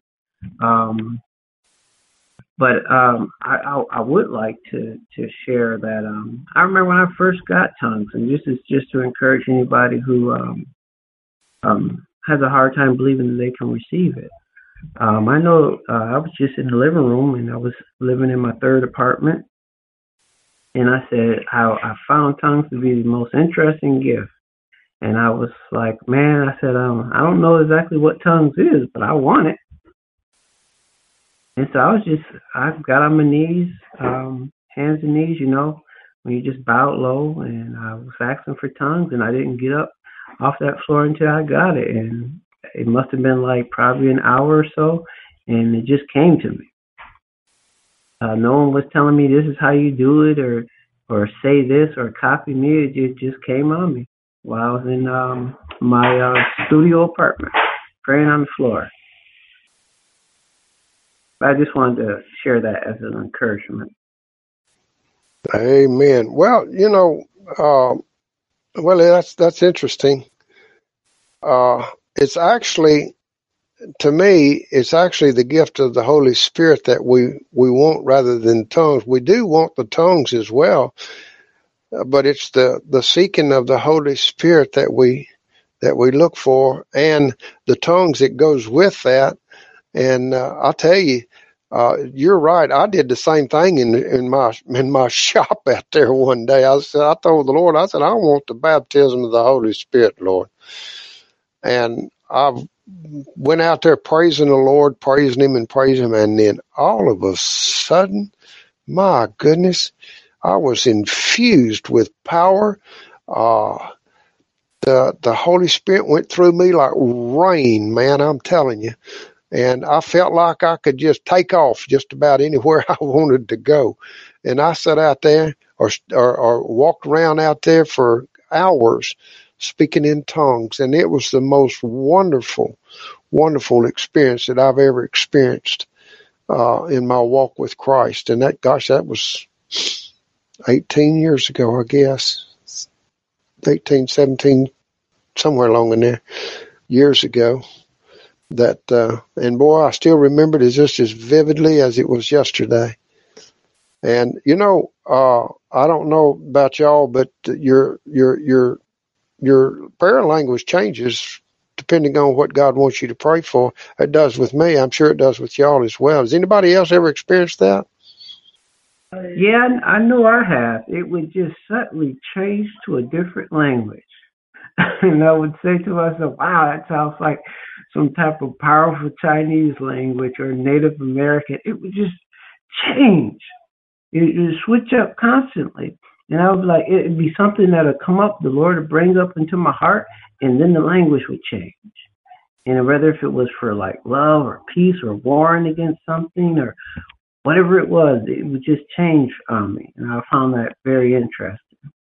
But I would like to share that I remember when I first got tongues, and this is just to encourage anybody who has a hard time believing that they can receive it. I know I was just in the living room, and I was living in my third apartment, and I said I found tongues to be the most interesting gift. And I was like, man, I said, I don't know exactly what tongues is, but I want it. And so I got on my knees, hands and knees, when you just bow low, and I was asking for tongues, and I didn't get up off that floor until I got it. And it must have been like probably an hour or so, and it just came to me. No one was telling me this is how you do it, or say this, or copy me. It just came on me while I was in my studio apartment, praying on the floor. I just wanted to share that as an encouragement. Amen. Well, that's interesting. It's actually to me, it's actually the gift of the Holy Spirit that we want rather than tongues. We do want the tongues as well, but it's the seeking of the Holy Spirit that we look for, and the tongues that goes with that. And I'll tell you, you're right. I did the same thing in my shop out there one day. I told the Lord, I said, I want the baptism of the Holy Spirit, Lord. And I went out there praising the Lord, praising Him, and then all of a sudden, my goodness, I was infused with power. The Holy Spirit went through me like rain, man, I'm telling you. And I felt like I could just take off just about anywhere I wanted to go. And I sat out there or walked around out there for hours speaking in tongues. And it was the most wonderful, wonderful experience that I've ever experienced in my walk with Christ. And that was 18 years ago, I guess. 18, 17, somewhere along in there, years ago. And boy, I still remember it just as vividly as it was yesterday. And I don't know about y'all, but your prayer language changes depending on what God wants you to pray for. It does with me. I'm sure it does with y'all as well. Has anybody else ever experienced that? Yeah, I know I have. It would just suddenly change to a different language. And I would say to myself, wow, that sounds like some type of powerful Chinese language or Native American. It would just change. It would switch up constantly. And I was like, it'd be something that would come up, the Lord would bring up into my heart, and then the language would change. And whether if it was for like love or peace or warring against something or whatever it was, it would just change on me. And I found that very interesting.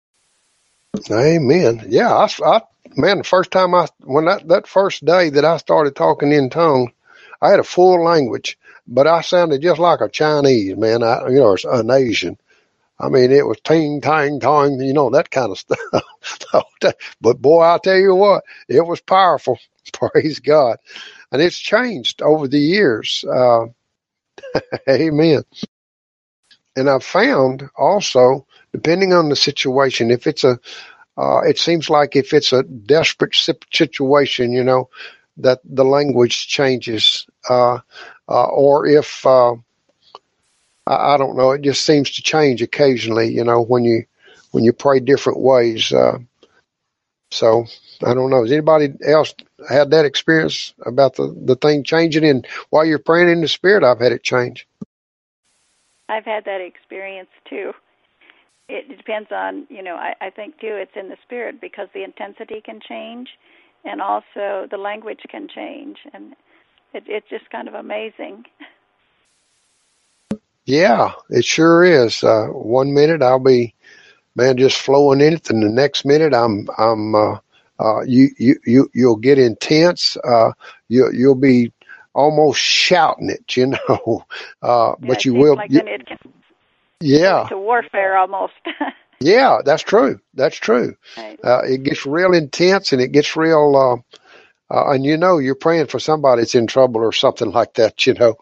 Amen. Yeah, man, the first time when that first day that I started talking in tongues, I had a full language, but I sounded just like a Chinese, man, or an Asian. I mean, it was ting, tang, tong, that kind of stuff. But boy, I'll tell you what, it was powerful. Praise God. And it's changed over the years. Amen. And I've found also, depending on the situation, if it's it seems like if it's a desperate situation, that the language changes, or if I don't know, it just seems to change occasionally, when you pray different ways. So I don't know. Has anybody else had that experience about the thing changing? And while you're praying in the Spirit, I've had it change. I've had that experience too. It depends on, I think too it's in the Spirit because the intensity can change and also the language can change. And it's just kind of amazing. Yeah, it sure is. 1 minute I'll be, man, just flowing in it, and the next minute you'll get intense. You'll be almost shouting it, but you will. Like it can to warfare almost. Yeah, that's true. That's true. Right. It gets real intense and it gets real, and you're praying for somebody that's in trouble or something like that,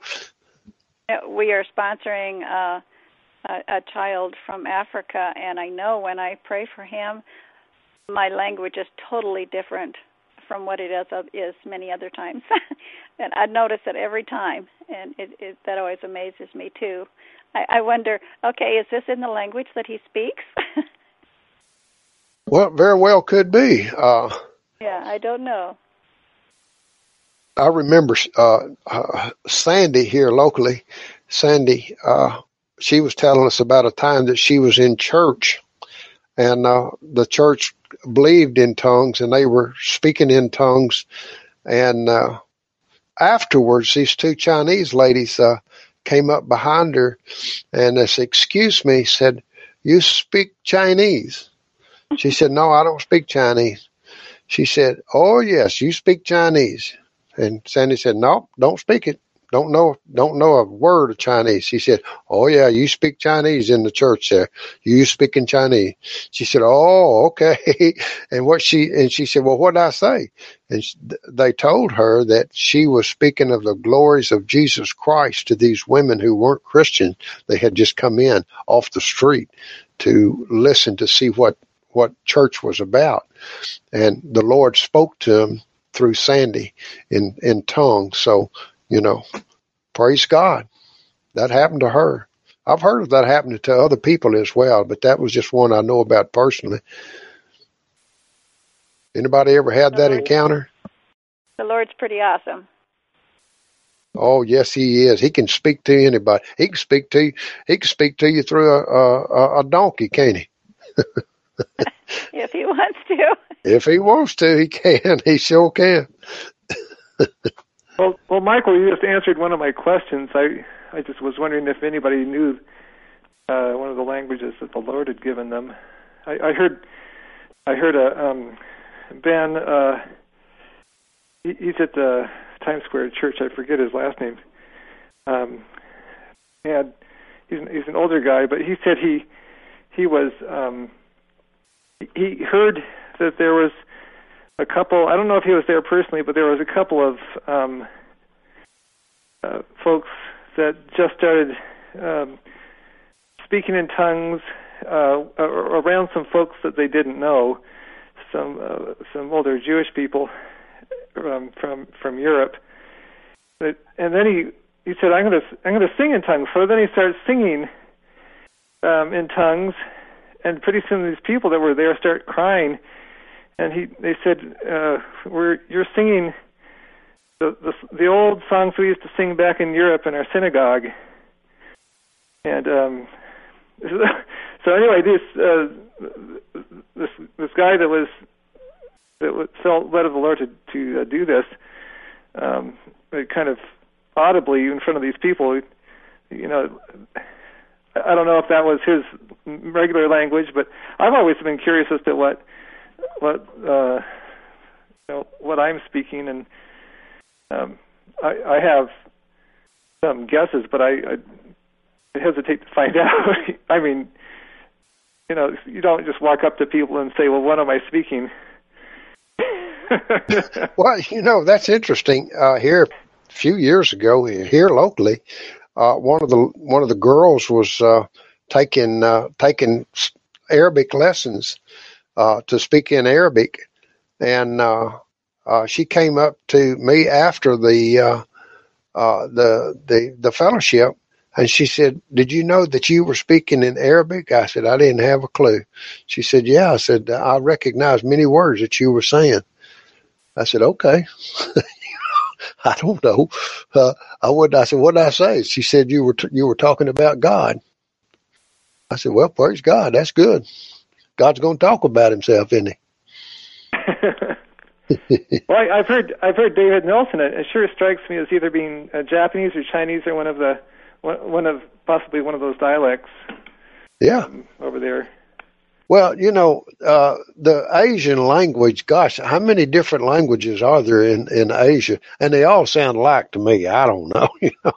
We are sponsoring a child from Africa, and I know when I pray for him, my language is totally different from what it is many other times. And I notice it every time, and that always amazes me too. I wonder, okay, is this in the language that he speaks? Well, very well could be. Yeah, I don't know. I remember Sandy here locally. Sandy, she was telling us about a time that she was in church, and the church believed in tongues, and they were speaking in tongues. And afterwards, these two Chinese ladies came up behind her and they said, "Excuse me," said, "You speak Chinese?" She said, "No, I don't speak Chinese." She said, "Oh, yes, you speak Chinese." And Sandy said, "No, don't speak it. don't know a word of Chinese. He said, oh yeah, you speak Chinese in the church there. You speak in Chinese. She said, oh, okay. And she said, well, what did I say? And they told her that she was speaking of the glories of Jesus Christ to these women who weren't Christian. They had just come in off the street to listen to see what church was about. And the Lord spoke to them through Sandy in tongues. So, praise God. That happened to her. I've heard of that happening to other people as well, but that was just one I know about personally. Anybody ever had that encounter? The Lord's pretty awesome. Oh, yes, he is. He can speak to anybody. He can speak to you through a donkey, can't he? If he wants to. If he wants to, he can. He sure can. Well, Michael, you just answered one of my questions. I just was wondering if anybody knew one of the languages that the Lord had given them. I heard Ben. He's at the Times Square Church. I forget his last name. And he's an older guy, but he said he was. He heard that there was a couple. I don't know if he was there personally, but there was a couple of folks that just started speaking in tongues around some folks that they didn't know, some older Jewish people from Europe. And then he said, "I'm going to sing in tongues." So then he started singing in tongues, and pretty soon these people that were there start crying. And they said, "You're singing the old songs we used to sing back in Europe in our synagogue." And so anyway, this guy that felt led of the Lord to do this, kind of audibly in front of these people, I don't know if that was his regular language, but I've always been curious as to what I'm speaking, and I have some guesses, but I hesitate to find out. I mean, you don't just walk up to people and say, "Well, what am I speaking?" Well, that's interesting. Here, a few years ago, here locally, one of the girls was taking Arabic lessons to speak in Arabic, and she came up to me after the fellowship, and she said, "Did you know that you were speaking in Arabic?" I said, "I didn't have a clue." She said, "Yeah." I said, "I recognize many words that you were saying." I said, "Okay." I don't know. I said, "What did I say?" She said, "You were talking about God." I said, "Well, praise God. That's good. God's going to talk about himself, isn't he?" Well, I've heard David Nelson. It sure strikes me as either being Japanese or Chinese or possibly one of those dialects. Yeah. Over there. Well, the Asian language, gosh, how many different languages are there in Asia? And they all sound alike to me. I don't know.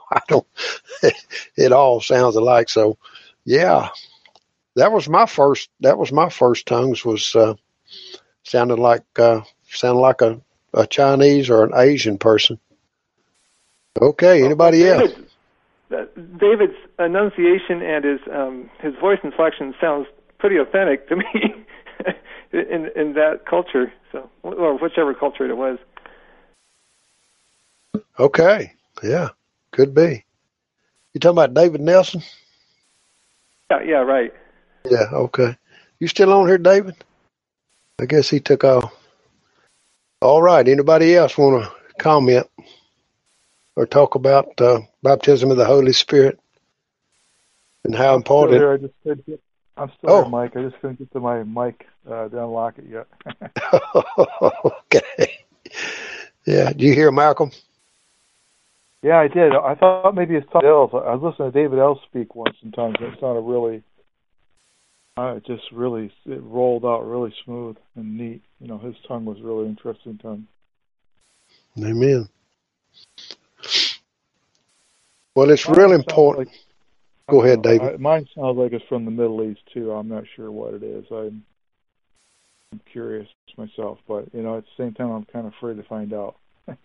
It all sounds alike. So, yeah, that was my first tongues was, sounded like a Chinese or an Asian person. Okay. Anybody else? David's enunciation and his voice inflection sounds pretty authentic to me in that culture, or whichever culture it was. Okay, yeah, could be. You talking about David Nelson? Yeah, right. Yeah, okay. You still on here, David? I guess he took off. All right. Anybody else want to comment or talk about baptism of the Holy Spirit and how important? I'm still here, Mike. I just couldn't get to my mic to unlock it yet. Okay. Yeah. Did you hear Malcolm? Yeah, I did. I thought maybe it's something else. I was listening to David L. speak once sometimes. It sounded really, it rolled out really smooth and neat. His tongue was really interesting tongue. Amen. Well, it's real important. Go ahead, David. Mine sounds like it's from the Middle East too. I'm not sure what it is. I'm curious myself, but at the same time, I'm kind of afraid to find out.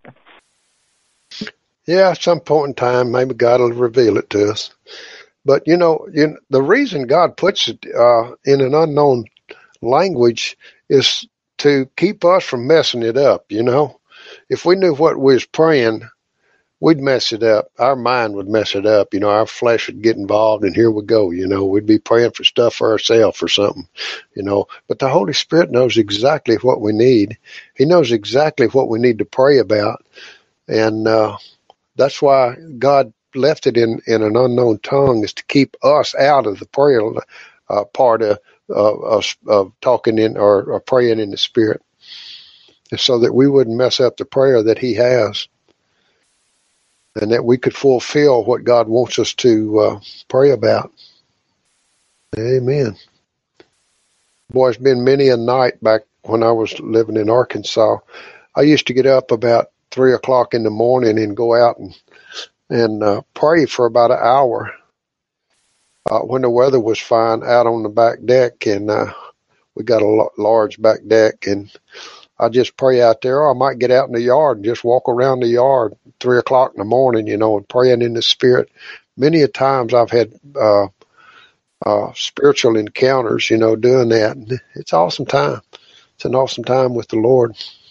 Yeah, at some point in time, maybe God will reveal it to us. But the reason God puts it in an unknown language is to keep us from messing it up. If we knew what we was praying, we'd mess it up. Our mind would mess it up. Our flesh would get involved, and here we go. We'd be praying for stuff for ourselves or something. But the Holy Spirit knows exactly what we need. He knows exactly what we need to pray about, and that's why God left it in an unknown tongue, is to keep us out of the prayer part of talking in or praying in the Spirit, so that we wouldn't mess up the prayer that He has, and that we could fulfill what God wants us to pray about. Amen. Boy, it's been many a night back when I was living in Arkansas. I used to get up about 3 o'clock in the morning and go out and pray for about an hour when the weather was fine out on the back deck, and we got a large back deck, and I just pray out there, or I might get out in the yard and just walk around the yard 3 o'clock in the morning, and praying in the Spirit. Many a times I've had spiritual encounters, doing that. And it's awesome time. It's an awesome time with the Lord.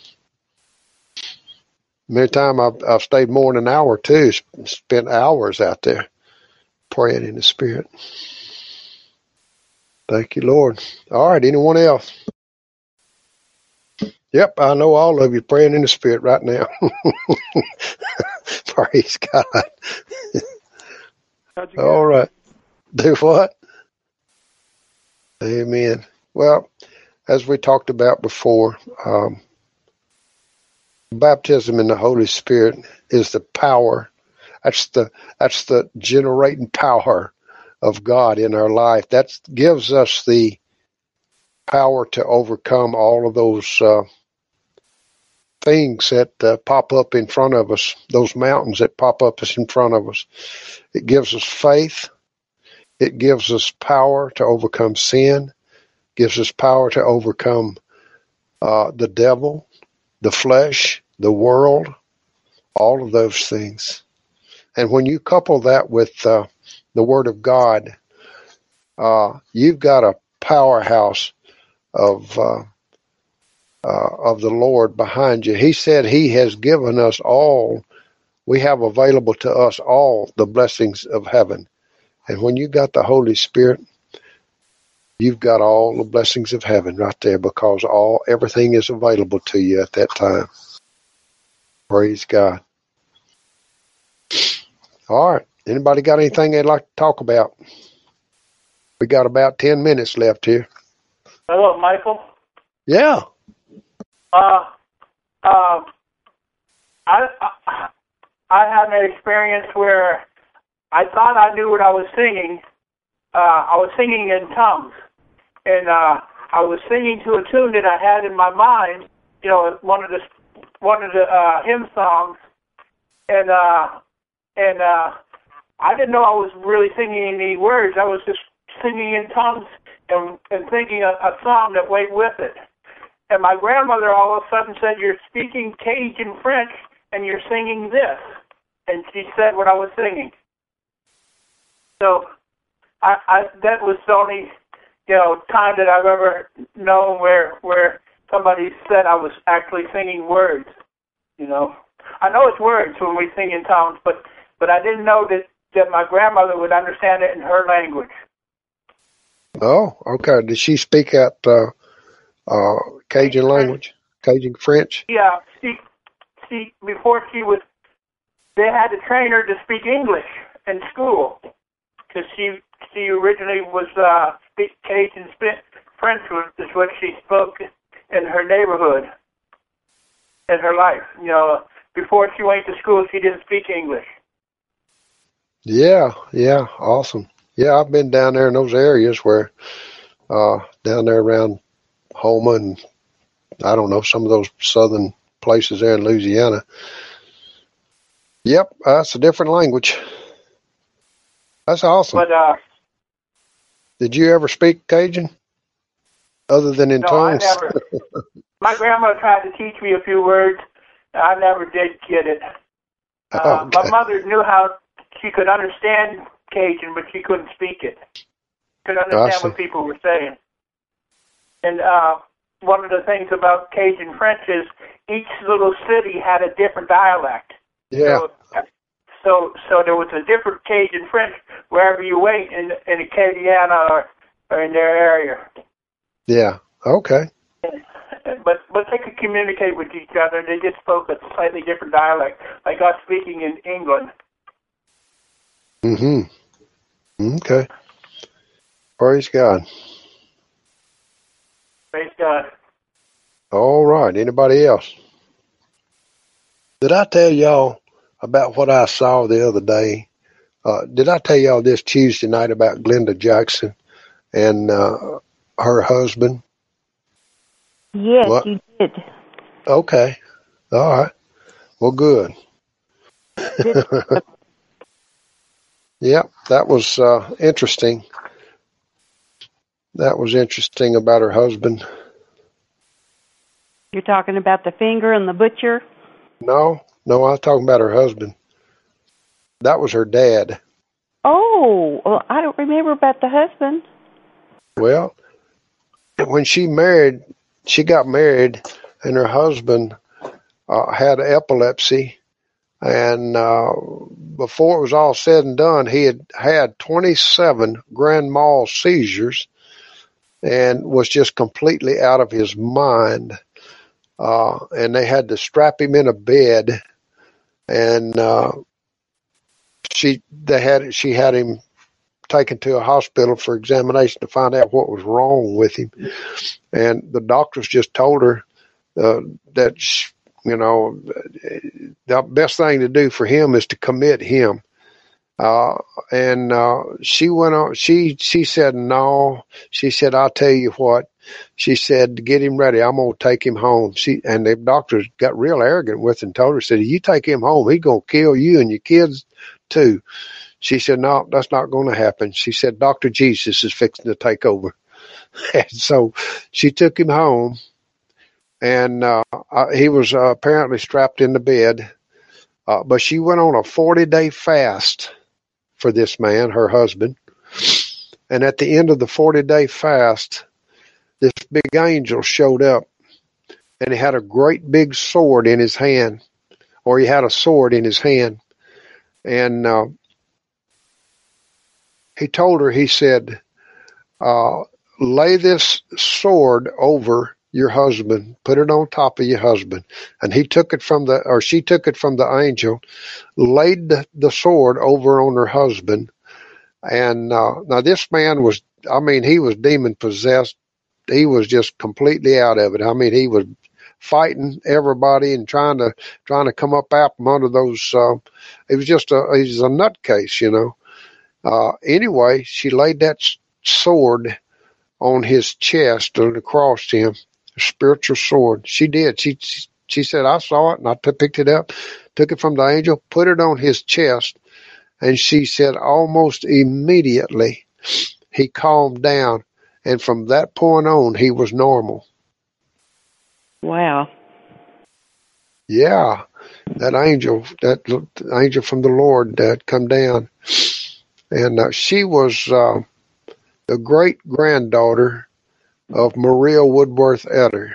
Many times I've stayed more than an hour too, spent hours out there praying in the Spirit. Thank you, Lord. All right, anyone else? Yep, I know all of you praying in the Spirit right now. Praise God. All right. Do what? Amen. Well, as we talked about before, baptism in the Holy Spirit is the power. That's the generating power of God in our life. That gives us the power to overcome all of those things that pop up in front of us, those mountains that pop up in front of us. It gives us faith. It gives us power to overcome sin. Gives us power to overcome the devil, the flesh, the world, all of those things. And when you couple that with the Word of God, you've got a powerhouse of the Lord behind you. He said He has given us all. We have available to us all the blessings of heaven. And when you got the Holy Spirit, you've got all the blessings of heaven right there, because everything is available to you at that time. Praise God. All right. Anybody got anything they'd like to talk about? We got about 10 minutes left here. Hello, Michael. Yeah. I had an experience where I thought I knew what I was singing. I was singing in tongues, and I was singing to a tune that I had in my mind. One of the hymn songs, and I didn't know I was really singing any words. I was just singing in tongues and thinking a song that went with it. And my grandmother all of a sudden said, "You're speaking Cajun French and you're singing this." And she said what I was singing. So that was the only time that I've ever known where somebody said I was actually singing words. I know it's words when we sing in tongues, but I didn't know that my grandmother would understand it in her language. Oh, okay. Did she speak at Cajun language, Cajun French? Yeah, she before they had to train her to speak English in school, because she originally was Cajun French is what she spoke in her neighborhood, in her life. Before she went to school, she didn't speak English. Yeah, awesome. Yeah, I've been down there in those areas where, down there around Houma and, I don't know, some of those southern places there in Louisiana. Yep, it's a different language. That's awesome. But did you ever speak Cajun, other than in no, tongues? I never. My grandmother tried to teach me a few words. I never did get it. Okay. My mother knew how she could understand Cajun, but she couldn't speak it. Could understand what people were saying. And one of the things about Cajun French is each little city had a different dialect. Yeah. So there was a different Cajun French wherever you went in Acadiana or in their area. Yeah. Okay. But they could communicate with each other. They just spoke a slightly different dialect, like us speaking in England. Mm-hmm. Okay. Praise God. Praise God. All right. Anybody else? Did I tell y'all about what I saw the other day? Did I tell y'all this Tuesday night about Glenda Jackson and her husband? Yes, What? you did. Okay. All right. Well, good. Yep, that was interesting. That was interesting about her husband. You're talking about the finger and the butcher? No, I was talking about her husband. That was her dad. Oh, well, I don't remember about the husband. Well, when she got married, and her husband had epilepsy, and before it was all said and done, he had 27 grand mal seizures and was just completely out of his mind. And they had to strap him in a bed, and she had him taken to a hospital for examination to find out what was wrong with him. And the doctors just told her that the best thing to do for him is to commit him. And she went on. She said no. She said, "I'll tell you what." She said, "Get him ready. I'm gonna take him home." And the doctors got real arrogant with her and told her, said, "You take him home, he's gonna kill you and your kids too." She said, "No, that's not going to happen." She said, "Dr. Jesus is fixing to take over." And so she took him home, and he was apparently strapped in the bed. But she went on a 40-day fast for this man, her husband. And at the end of the 40-day fast, this big angel showed up, and he had a great big sword in his hand, or he had a sword in his hand. And he told her, he said, lay this sword over your husband, put it on top of your husband. And she took it from the angel, laid the sword over on her husband. And now this man he was demon possessed. He was just completely out of it. I mean, he was fighting everybody and trying to come up out from under those. He was a nutcase, Anyway, she laid that sword on his chest and across him, a spiritual sword. She did. She said, "I saw it, and I picked it up, took it from the angel, put it on his chest." And she said almost immediately he calmed down. And from that point on, he was normal. Wow. Yeah. That angel from the Lord that come down. And she was the great-granddaughter of Maria Woodworth Etter.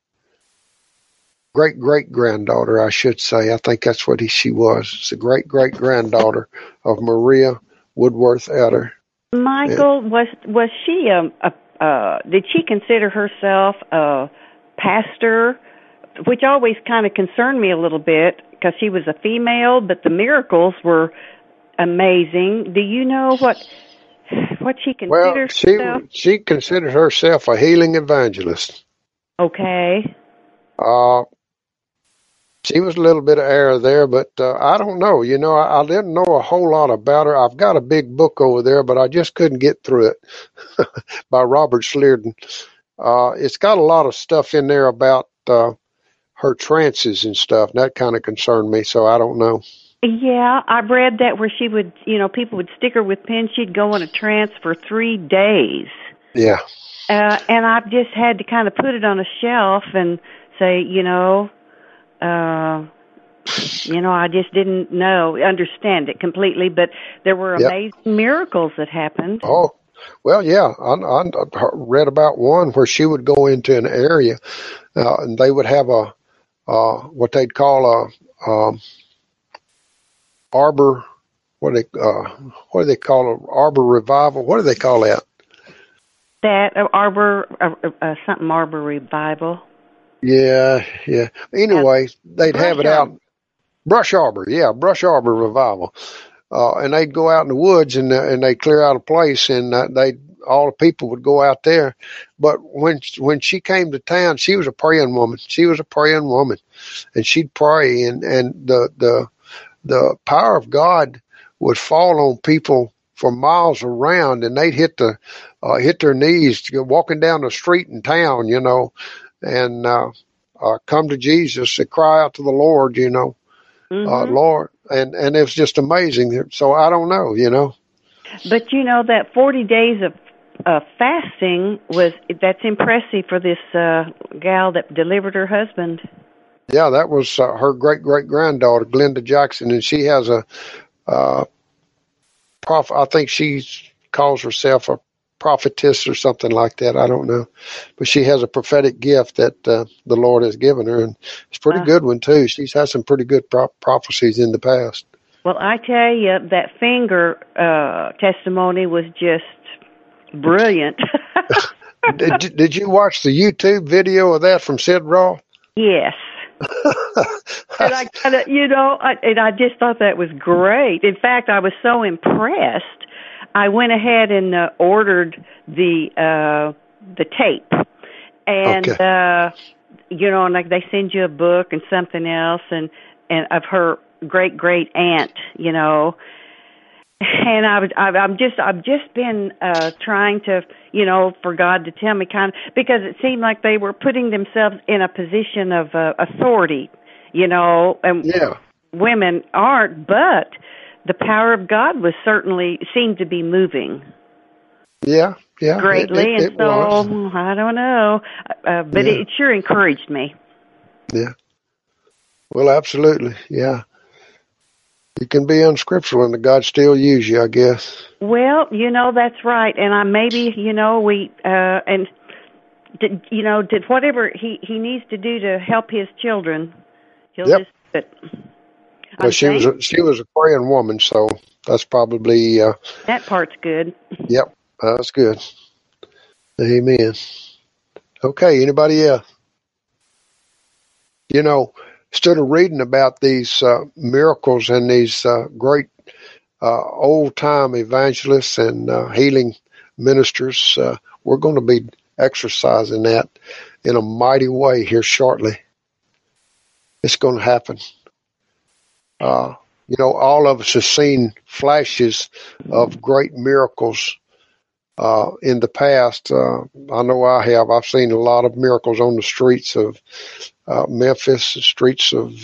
Great-great-granddaughter, I should say. I think that's what she was. It's a great-great-granddaughter of Maria Woodworth Etter. Michael, was she did she consider herself a pastor, which always kind of concerned me a little bit because she was a female, but the miracles were amazing. Do you know what she considered herself? She considered herself a healing evangelist. Okay. She was a little bit of error there, but I don't know. I didn't know a whole lot about her. I've got a big book over there, but I just couldn't get through it by Robert Slearden. It's got a lot of stuff in there about her trances and stuff, and that kind of concerned me, so I don't know. Yeah, I read that where she would, people would stick her with pins. She'd go in a trance for 3 days. Yeah. And I just had to kind of put it on a shelf and say, I just didn't understand it completely, but there were amazing miracles that happened. Oh, well, yeah. I read about one where she would go into an area, and they would have what they'd call a arbor. What do they call it? Arbor revival? What do they call that? That something arbor revival. Yeah. Anyway, they'd have it out. Brush arbor, brush arbor revival. And they'd go out in the woods and they'd clear out a place, and all the people would go out there. But when she came to town, she was a praying woman. And she'd pray, and the power of God would fall on people for miles around, and they'd hit their knees to go walking down the street in town, and come to Jesus and cry out to the Lord, Lord, and it was just amazing. So I don't know, But that 40 days of fasting that's impressive for this gal that delivered her husband. Yeah, that was her great-great-granddaughter, Glenda Jackson, and she has a prophet. I think she calls herself a prophetess or something like that. I don't know, but she has a prophetic gift that the Lord has given her, and it's a pretty good one too. She's had some pretty good prophecies in the past. Well, I tell you, that finger testimony was just brilliant. Did you watch the YouTube video of that from Sid Roth? Yes. And I kind of, and I just thought that was great. In fact, I was so impressed, I went ahead and ordered the tape, and and like they send you a book and something else, and of her great aunt, and I've just been trying to, for God to tell me because it seemed like they were putting themselves in a position of authority, and women aren't, but the power of God seemed to be moving. Yeah. Greatly, it and so was. I don't know, but it sure encouraged me. Yeah. Well, absolutely. Yeah. You can be unscriptural and God still use you, I guess. Well, that's right. And I maybe, we, and, did whatever he needs to do to help his children, he'll just do it. Well, she was a praying woman, so that's probably... that part's good. Yep, that's good. Amen. Okay, anybody else? Instead of reading about these miracles and these great old-time evangelists and healing ministers, we're going to be exercising that in a mighty way here shortly. It's going to happen. All of us have seen flashes of great miracles in the past. I know I have. I've seen a lot of miracles on the streets of Memphis, the streets of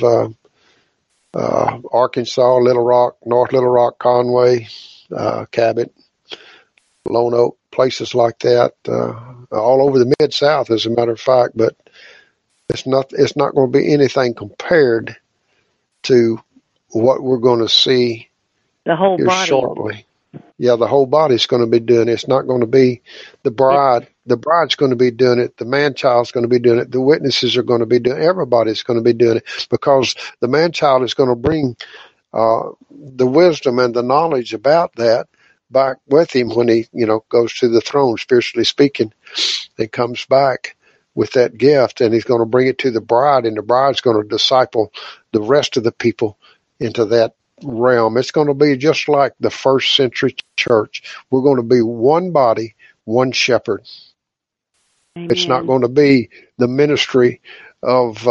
Arkansas, Little Rock, North Little Rock, Conway, Cabot, Lone Oak, places like that, all over the Mid-South, as a matter of fact. But it's not going to be anything compared to what we're going to see the whole here body shortly. Yeah, the whole body's going to be doing it. It's not going to be the bride. The bride's going to be doing it. The man-child's going to be doing it. The witnesses are going to be doing it. Everybody's going to be doing it, because the man-child is going to bring the wisdom and the knowledge about that back with him when he, goes to the throne, spiritually speaking, and comes back with that gift, and he's going to bring it to the bride, and the bride's going to disciple the rest of the people into that realm. It's going to be just like the first century church. We're going to be one body, one shepherd. Amen. It's not going to be the ministry of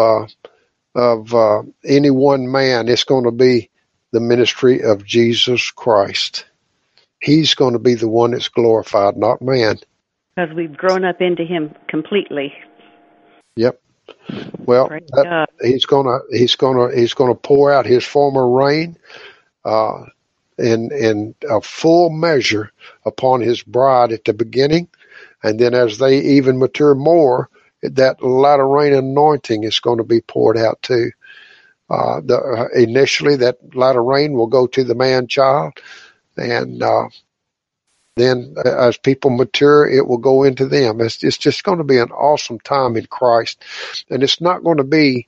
any one man. It's going to be the ministry of Jesus Christ. He's going to be the one that's glorified, not man. Because we've grown up into him completely. Yep. Well, he's gonna pour out his former rain, in a full measure upon his bride at the beginning, and then as they even mature more, that latter rain anointing is going to be poured out too. Initially, that latter rain will go to the man-child, and then as people mature, it will go into them. It's just going to be an awesome time in Christ, and it's not going to be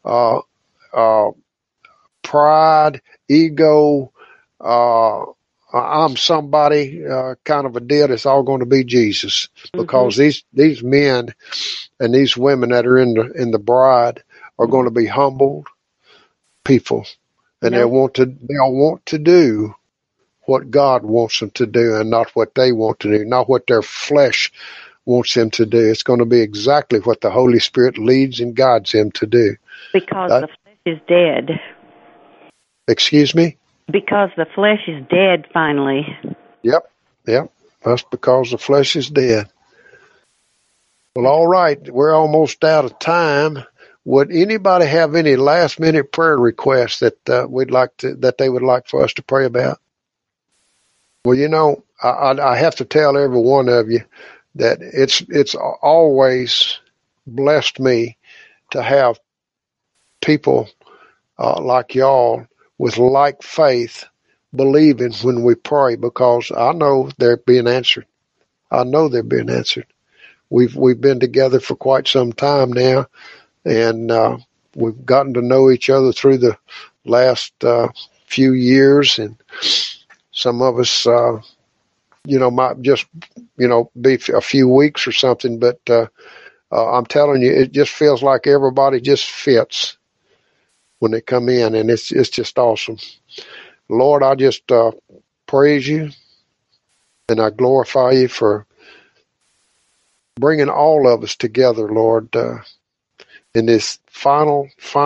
pride, ego, I'm somebody kind of a deal. It's all going to be Jesus, because these men and these women that are in the bride are going to be humbled people, and they'll want to do what God wants them to do, and not what they want to do, not what their flesh wants them to do. It's going to be exactly what the Holy Spirit leads and guides them to do. Because the flesh is dead. Excuse me? Because the flesh is dead finally. Yep. That's because the flesh is dead. Well, all right. We're almost out of time. Would anybody have any last-minute prayer requests that that they would like for us to pray about? Well, I have to tell every one of you that it's always blessed me to have people like y'all with like faith believing when we pray, because I know they're being answered. We've been together for quite some time now, and we've gotten to know each other through the last few years, and some of us, might just, be a few weeks or something, but I'm telling you, it just feels like everybody just fits when they come in, and it's just awesome. Lord, I just praise you, and I glorify you for bringing all of us together, Lord, in this final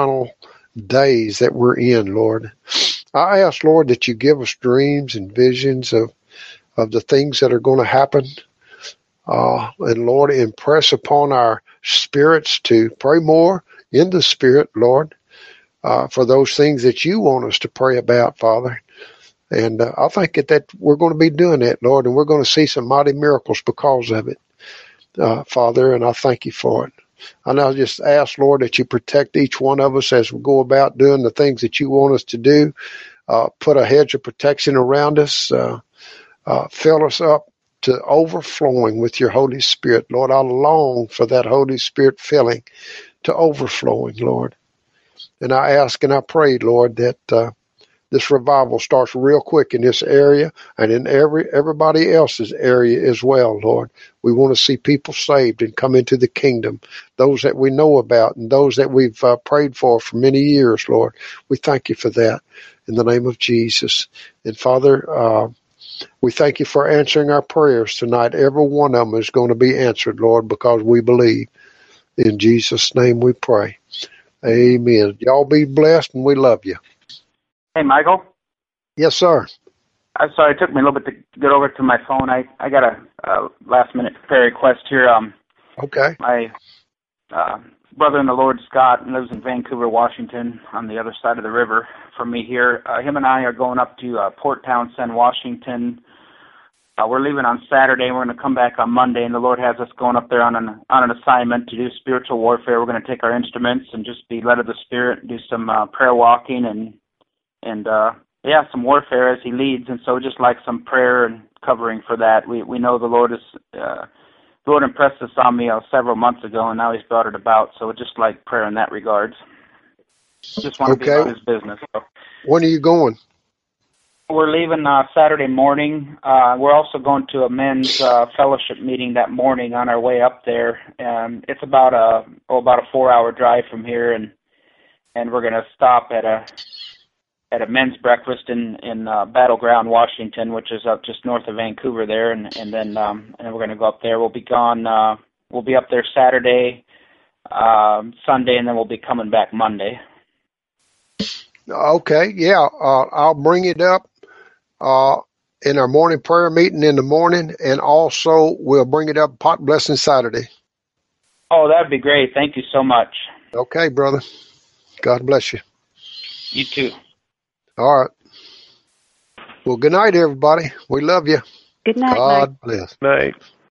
days that we're in, Lord. I ask, Lord, that you give us dreams and visions of the things that are going to happen. And Lord, impress upon our spirits to pray more in the Spirit, Lord, for those things that you want us to pray about, Father. And I think that we're going to be doing that, Lord, and we're going to see some mighty miracles because of it, Father, and I thank you for it. And I just ask, Lord, that you protect each one of us as we go about doing the things that you want us to do. Put a hedge of protection around us. Fill us up to overflowing with your Holy Spirit. Lord, I long for that Holy Spirit filling to overflowing, Lord. And I ask and I pray, Lord, that this revival starts real quick in this area and in everybody else's area as well, Lord. We want to see people saved and come into the kingdom, those that we know about and those that we've prayed for many years, Lord. We thank you for that in the name of Jesus. And Father, we thank you for answering our prayers tonight. Every one of them is going to be answered, Lord, because we believe. In Jesus' name we pray. Amen. Y'all be blessed, and we love you. Hey, Michael? Yes, sir. I'm sorry, it took me a little bit to get over to my phone. I got a last-minute prayer request here. Okay. My brother in the Lord, Scott, lives in Vancouver, Washington, on the other side of the river from me here. Him and I are going up to Port Townsend, Washington. We're leaving on Saturday, and we're going to come back on Monday, and the Lord has us going up there on an assignment to do spiritual warfare. We're going to take our instruments and just be led of the Spirit, do some prayer walking and some warfare as he leads. And so just like some prayer and covering for that. We know the Lord impressed this on me several months ago, and now he's brought it about. So just like prayer in that regards. Just want to be about his business. So. When are you going? We're leaving Saturday morning. We're also going to a men's fellowship meeting that morning on our way up there. It's about a 4-hour drive from here, and we're going to stop at a men's breakfast in Battleground, Washington, which is up just north of Vancouver there, and then we're going to go up there. We'll be gone. We'll be up there Saturday, Sunday, and then we'll be coming back Monday. Okay, yeah, I'll bring it up in our morning prayer meeting in the morning, and also we'll bring it up pot blessing Saturday. Oh, that'd be great. Thank you so much. Okay, brother. God bless you. You too. All right. Well, good night, everybody. We love you. Good night. God bless. Night.